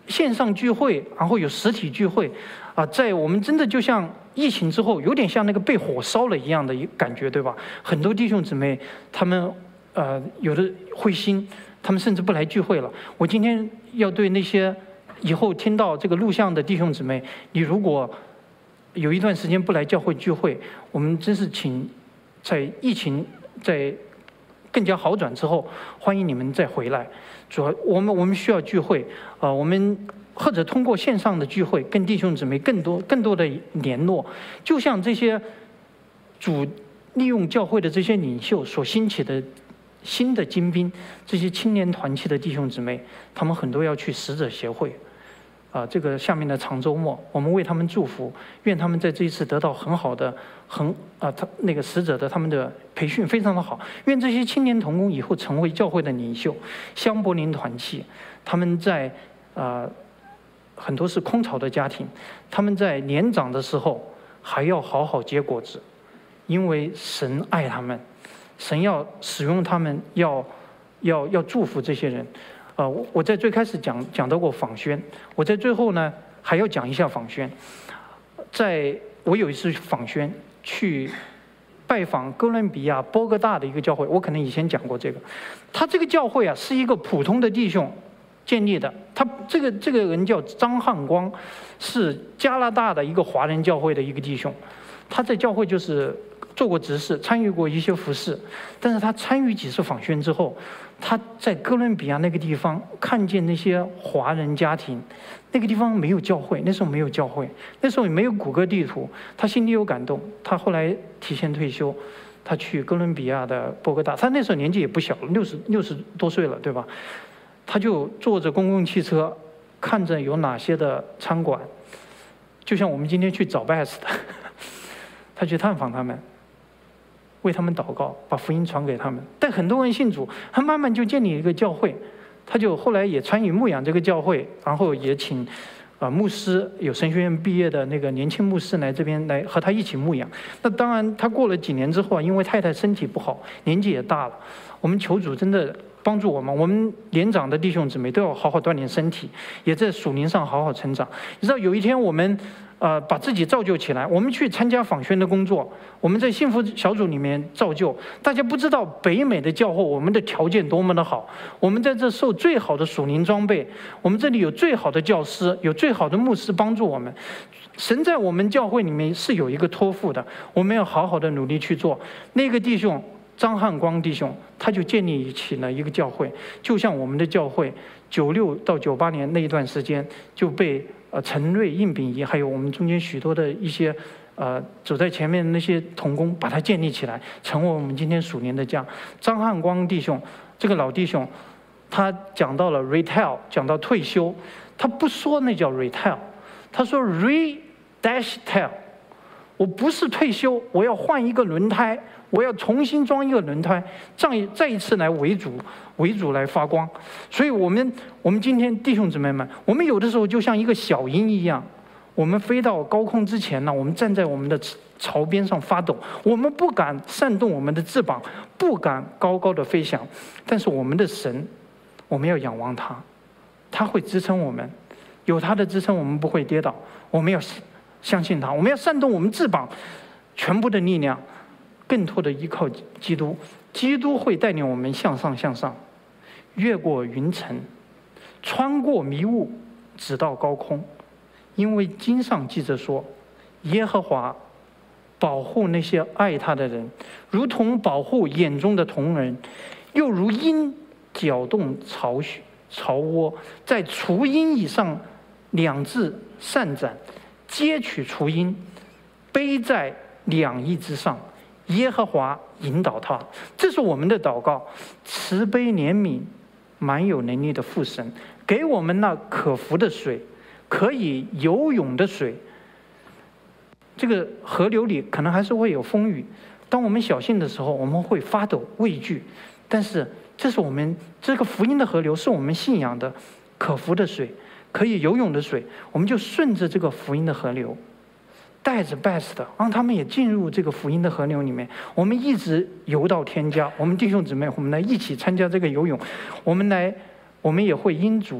线上聚会，然后有实体聚会，啊，在我们真的就像疫情之后，有点像那个被火烧了一样的一感觉，对吧？很多弟兄姊妹他们呃有的灰心，他们甚至不来聚会了。我今天要对那些以后听到这个录像的弟兄姊妹，你如果有一段时间不来教会聚会，我们真是请在疫情在更加好转之后，欢迎你们再回来。主要我们我们需要聚会，呃，我们或者通过线上的聚会，跟弟兄姊妹更多更多的联络，就像这些主利用教会的这些领袖所兴起的新的精兵，这些青年团契的弟兄姊妹，他们很多要去使者协会。啊、呃，这个下面的长周末，我们为他们祝福，愿他们在这一次得到很好的、很啊，他、呃、那个使者的他们的培训非常的好。愿这些青年同工以后成为教会的领袖。香柏林团契，他们在啊、呃、很多是空巢的家庭，他们在年长的时候还要好好结果子，因为神爱他们，神要使用他们，要要要祝福这些人。呃，我在最开始讲讲到过访宣，我在最后呢还要讲一下访宣。在我有一次访宣去拜访哥伦比亚波哥大的一个教会，我可能以前讲过这个。他这个教会啊是一个普通的弟兄建立的，他这个这个人叫张汉光，是加拿大的一个华人教会的一个弟兄，他在教会就是做过执事，参与过一些服事，但是他参与几次访宣之后，他在哥伦比亚那个地方看见那些华人家庭，那个地方没有教会，那时候没有教会，那时候也没有谷歌地图，他心里有感动，他后来提前退休，他去哥伦比亚的波哥大，他那时候年纪也不小了，六十六十多岁了，对吧？他就坐着公共汽车，看着有哪些的餐馆，就像我们今天去早拜似的，他去探访他们。为他们祷告，把福音传给他们。但很多人信主，他慢慢就建立一个教会，他就后来也参与牧养这个教会，然后也请啊牧师，有神学院毕业的那个年轻牧师来这边来和他一起牧养。那当然，他过了几年之后啊，因为太太身体不好，年纪也大了，我们求主真的帮助我们，我们年长的弟兄姊妹都要好好锻炼身体，也在属灵上好好成长。你知道有一天我们。呃，把自己造就起来。我们去参加访宣的工作，我们在幸福小组里面造就。大家不知道北美的教会，我们的条件多么的好。我们在这受最好的属灵装备，我们这里有最好的教师，有最好的牧师帮助我们。神在我们教会里面是有一个托付的，我们要好好的努力去做。那个弟兄张汉光弟兄，他就建立起了一个教会，就像我们的教会，九六到九八年那一段时间就被。呃，陈瑞、应秉仪，还有我们中间许多的一些，呃，走在前面的那些同工，把它建立起来，成为我们今天属灵的家。张汉光弟兄，这个老弟兄，他讲到了 retire， 讲到退休，他不说那叫 retire， 他说 re-dash tail， 我不是退休，我要换一个轮胎，我要重新装一个轮胎，再再一次来为主。为主来发光，所以我们我们今天弟兄姊妹们，我们有的时候就像一个小鹰一样，我们飞到高空之前呢，我们站在我们的巢边上发抖，我们不敢扇动我们的翅膀，不敢高高的飞翔，但是我们的神，我们要仰望他，他会支撑我们，有他的支撑，我们不会跌倒，我们要相信他，我们要扇动我们翅膀，全部的力量，更多的依靠基督，基督会带领我们向上向上。越过云层，穿过迷雾，直到高空。因为经上记着说，耶和华保护那些爱他的人，如同保护眼中的瞳人，又如鹰搅动巢穴巢窝，在雏鹰以上两翅扇展，接取雏鹰，背在两翼之上。耶和华引导他。这是我们的祷告。慈悲怜悯蛮有能力的父神，给我们那可服的水，可以游泳的水。这个河流里可能还是会有风雨，当我们小心的时候，我们会发抖畏惧，但是这是我们这个福音的河流，是我们信仰的可服的水，可以游泳的水。我们就顺着这个福音的河流，带着 best 的，让他们也进入这个福音的河流里面。我们一直游到天家，我们弟兄姊妹，我们来一起参加这个游泳。我们来，我们也会因主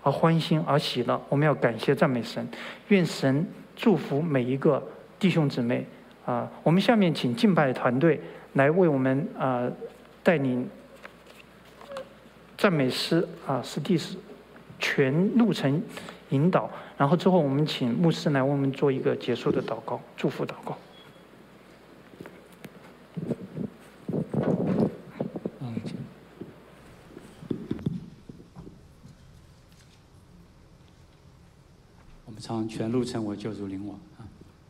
而欢欣而喜乐。我们要感谢赞美神，愿神祝福每一个弟兄姊妹啊、呃！我们下面请敬拜团队来为我们啊、呃、带领赞美诗啊、呃、史蒂斯全路程引导，然后之后我们请牧师来为我们做一个结束的祷告，祝福祷告。 我们唱全路程我救主领我啊。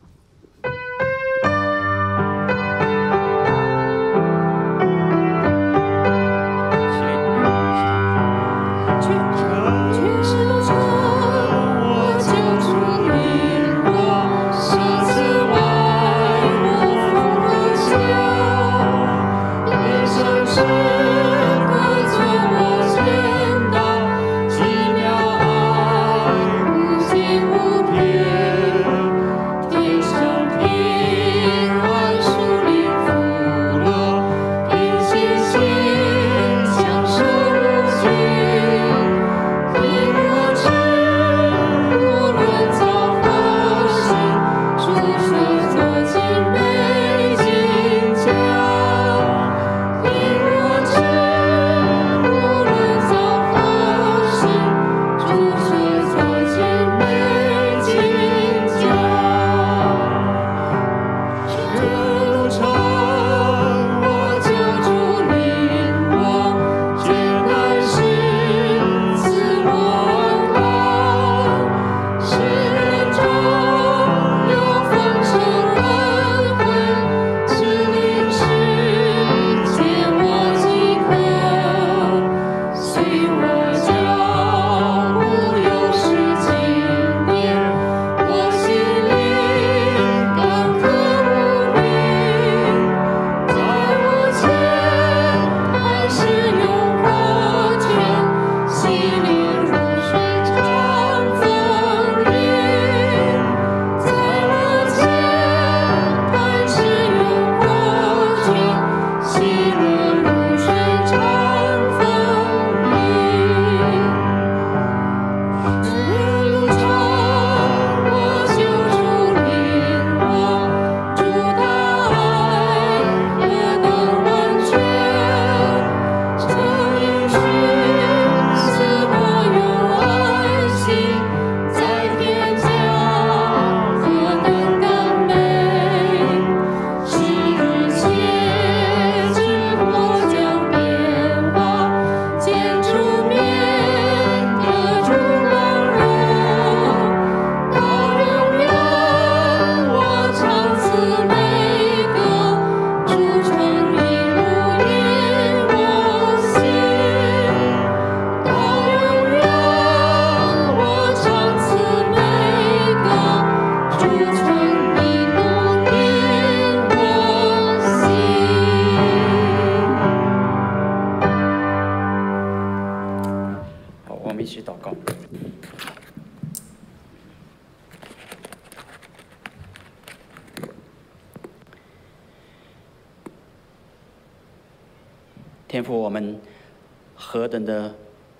天父，我们何等的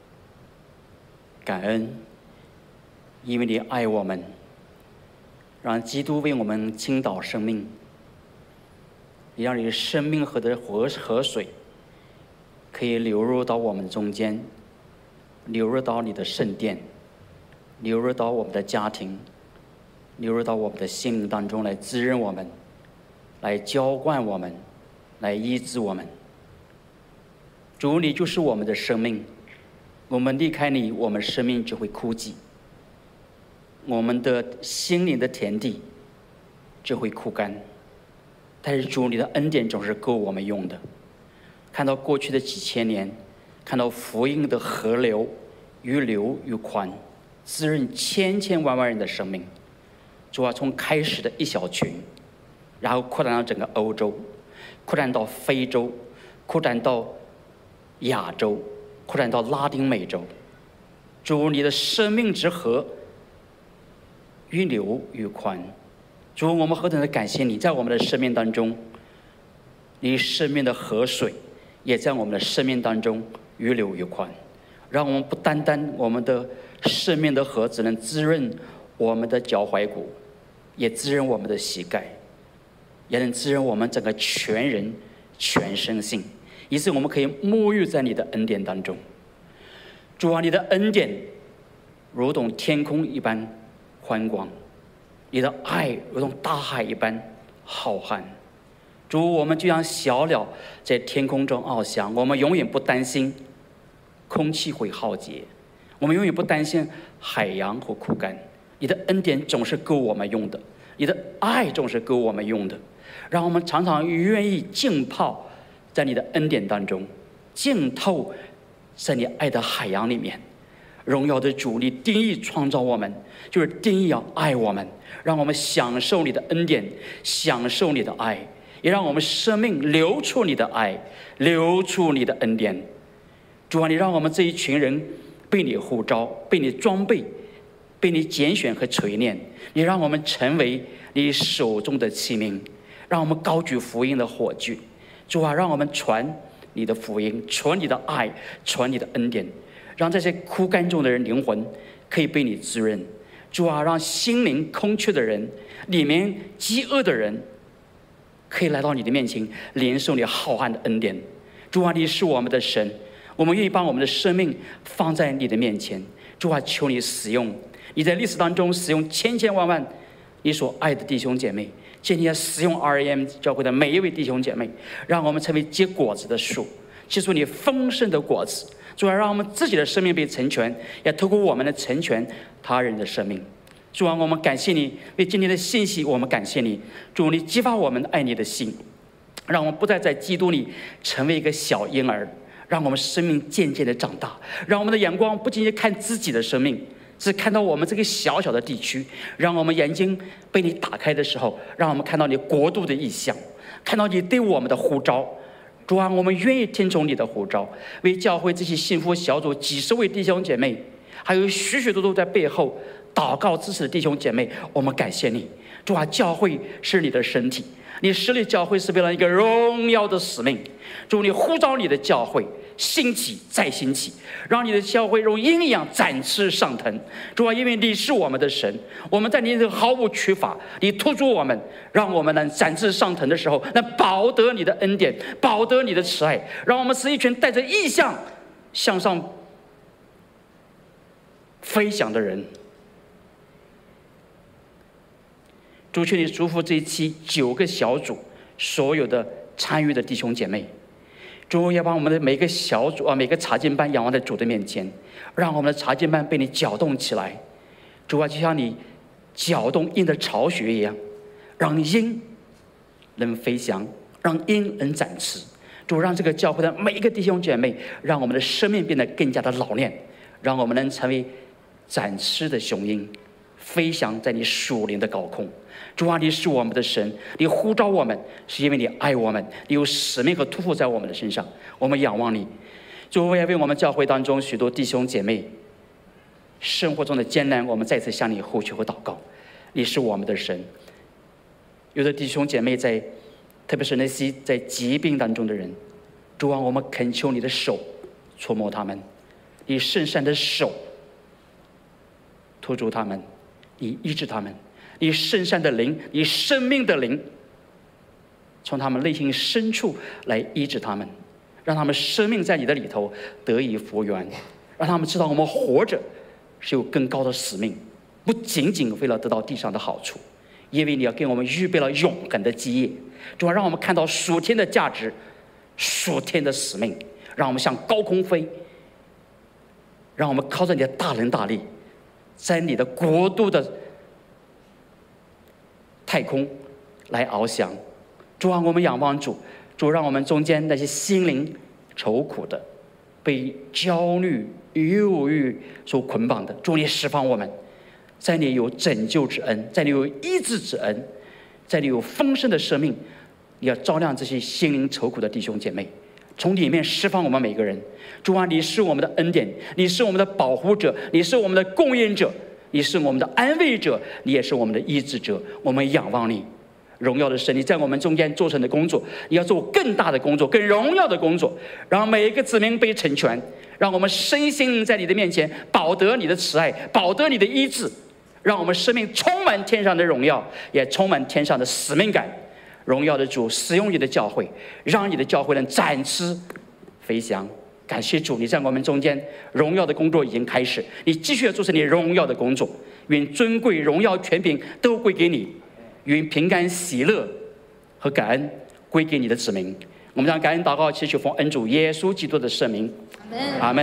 感恩，因为你爱我们，让基督为我们倾倒生命，你让你的生命河的活河水可以流入到我们中间，流入到你的圣殿，流入到我们的家庭，流入到我们的心灵当中，来滋润我们，来浇灌我们，来医治我们。主，你就是我们的生命，我们离开你，我们生命就会枯寂，我们的心灵的田地就会枯干。但是主，你的恩典总是够我们用的。看到过去的几千年，看到福音的河流愈流愈宽，滋润千千万万人的生命。主啊，从开始的一小群，然后扩展到整个欧洲，扩展到非洲，扩展到亚洲，扩展到拉丁美洲。主，你的生命之河愈流愈宽。主，我们何等的感谢你，在我们的生命当中，你生命的河水也在我们的生命当中愈流愈宽，让我们不单单我们的生命的河只能滋润我们的脚踝骨，也滋润我们的膝盖，也能滋润我们整个全人全身性，以致我们可以沐浴在你的恩典当中。主啊，你的恩典如同天空一般宽广，你的爱如同大海一般浩瀚。主，我们就像小鸟在天空中翱翔，我们永远不担心空气会浩劫，我们永远不担心海洋会枯干。你的恩典总是够我们用的，你的爱总是够我们用的，让我们常常愿意浸泡在你的恩典当中，浸透在你爱的海洋里面。荣耀的主，你定义创造我们，就是定义要爱我们，让我们享受你的恩典，享受你的爱，也让我们生命流出你的爱，流出你的恩典。主啊，你让我们这一群人被你呼召，被你装备，被你拣选和锤炼，你让我们成为你手中的器皿，让我们高举福音的火炬。主啊，让我们传你的福音，传你的爱，传你的恩典，让这些枯干中的人灵魂可以被你滋润。主啊，让心灵空缺的人，里面饥饿的人，可以来到你的面前，领受你浩瀚的恩典。主啊，你是我们的神，我们愿意把我们的生命放在你的面前。主啊，求你使用你在历史当中使用千千万万你所爱的弟兄姐妹，今天使用 R A M 教会的每一位弟兄姐妹，让我们成为结果子的树，结出你丰盛的果子。主啊，让我们自己的生命被成全，也透过我们的成全他人的生命。主啊，我们感谢你为今天的信息，我们感谢你。主，你激发我们爱你的心，让我们不再在基督里成为一个小婴儿，让我们生命渐渐的长大，让我们的眼光不仅仅看自己的生命，只看到我们这个小小的地区，让我们眼睛被你打开的时候，让我们看到你国度的意象，看到你对我们的呼召。主啊，我们愿意听从你的呼召，为教会这些幸福小组几十位弟兄姐妹，还有许许多多在背后祷告支持的弟兄姐妹，我们感谢你。主啊，教会是你的身体，你设立教会是为了一个荣耀的使命。主，你呼召你的教会兴起再兴起，让你的教会如鹰一样展翅上腾。主啊，因为你是我们的神，我们在你这毫无缺乏，你突出我们，让我们能展翅上腾的时候，能保得你的恩典，保得你的慈爱，让我们是一群带着意向向上飞翔的人。主，求你祝福这一期九个小组所有的参与的弟兄姐妹。主，要把我们的每个小组啊，每个查经班仰望在主的面前，让我们的查经班被你搅动起来。主啊，就像你搅动鹰的巢穴一样，让鹰能飞翔，让鹰能展翅。主，让这个教会的每一个弟兄姐妹，让我们的生命变得更加的老练，让我们能成为展翅的雄鹰，飞翔在你属灵的高空。主啊，你是我们的神，你呼召我们是因为你爱我们，你有使命和托付在我们的身上，我们仰望你。主，我也为我们教会当中许多弟兄姐妹生活中的艰难，我们再次向你呼求和祷告。你是我们的神，有的弟兄姐妹在，特别是那些在疾病当中的人，主啊，我们恳求你的手触摸他们，你圣善的手托住他们，你医治他们，你圣善的灵，你生命的灵从他们内心深处来医治他们，让他们生命在你的里头得以复原，让他们知道我们活着是有更高的使命，不仅仅为了得到地上的好处，因为你要给我们预备了永恒的基业。主要让我们看到属天的价值，属天的使命，让我们向高空飞，让我们靠着你的大能大力，在你的国度的太空来翱翔。主啊，我们仰望主，主让我们中间那些心灵愁苦的，被焦虑忧郁所捆绑的，主你释放我们，在你有拯救之恩，在你有医治之恩，在你有丰盛的生命，你要照亮这些心灵愁苦的弟兄姐妹，从里面释放我们每个人。主啊，你是我们的恩典，你是我们的保护者，你是我们的供应者，你是我们的安慰者，你也是我们的医治者。我们仰望你， 荣耀的神，你在我们中间做成的工作，你要做更大的工作，更荣耀的工作，让每一个子民被成全，让我们身心在你的面前保得你的慈爱，保得你的医治，让我们生命充满天上的荣耀，也充满天上的使命感。荣耀的主，使用你的教会，让你的教会能展翅飞翔。感谢主，你在我们中间荣耀的工作已经开始，你继续要做成你荣耀的工作。愿尊贵、荣耀、权柄都归给你，愿平安、喜乐和感恩归给你的子民。我们将感恩祷告祈求奉恩主耶稣基督的圣名，阿们。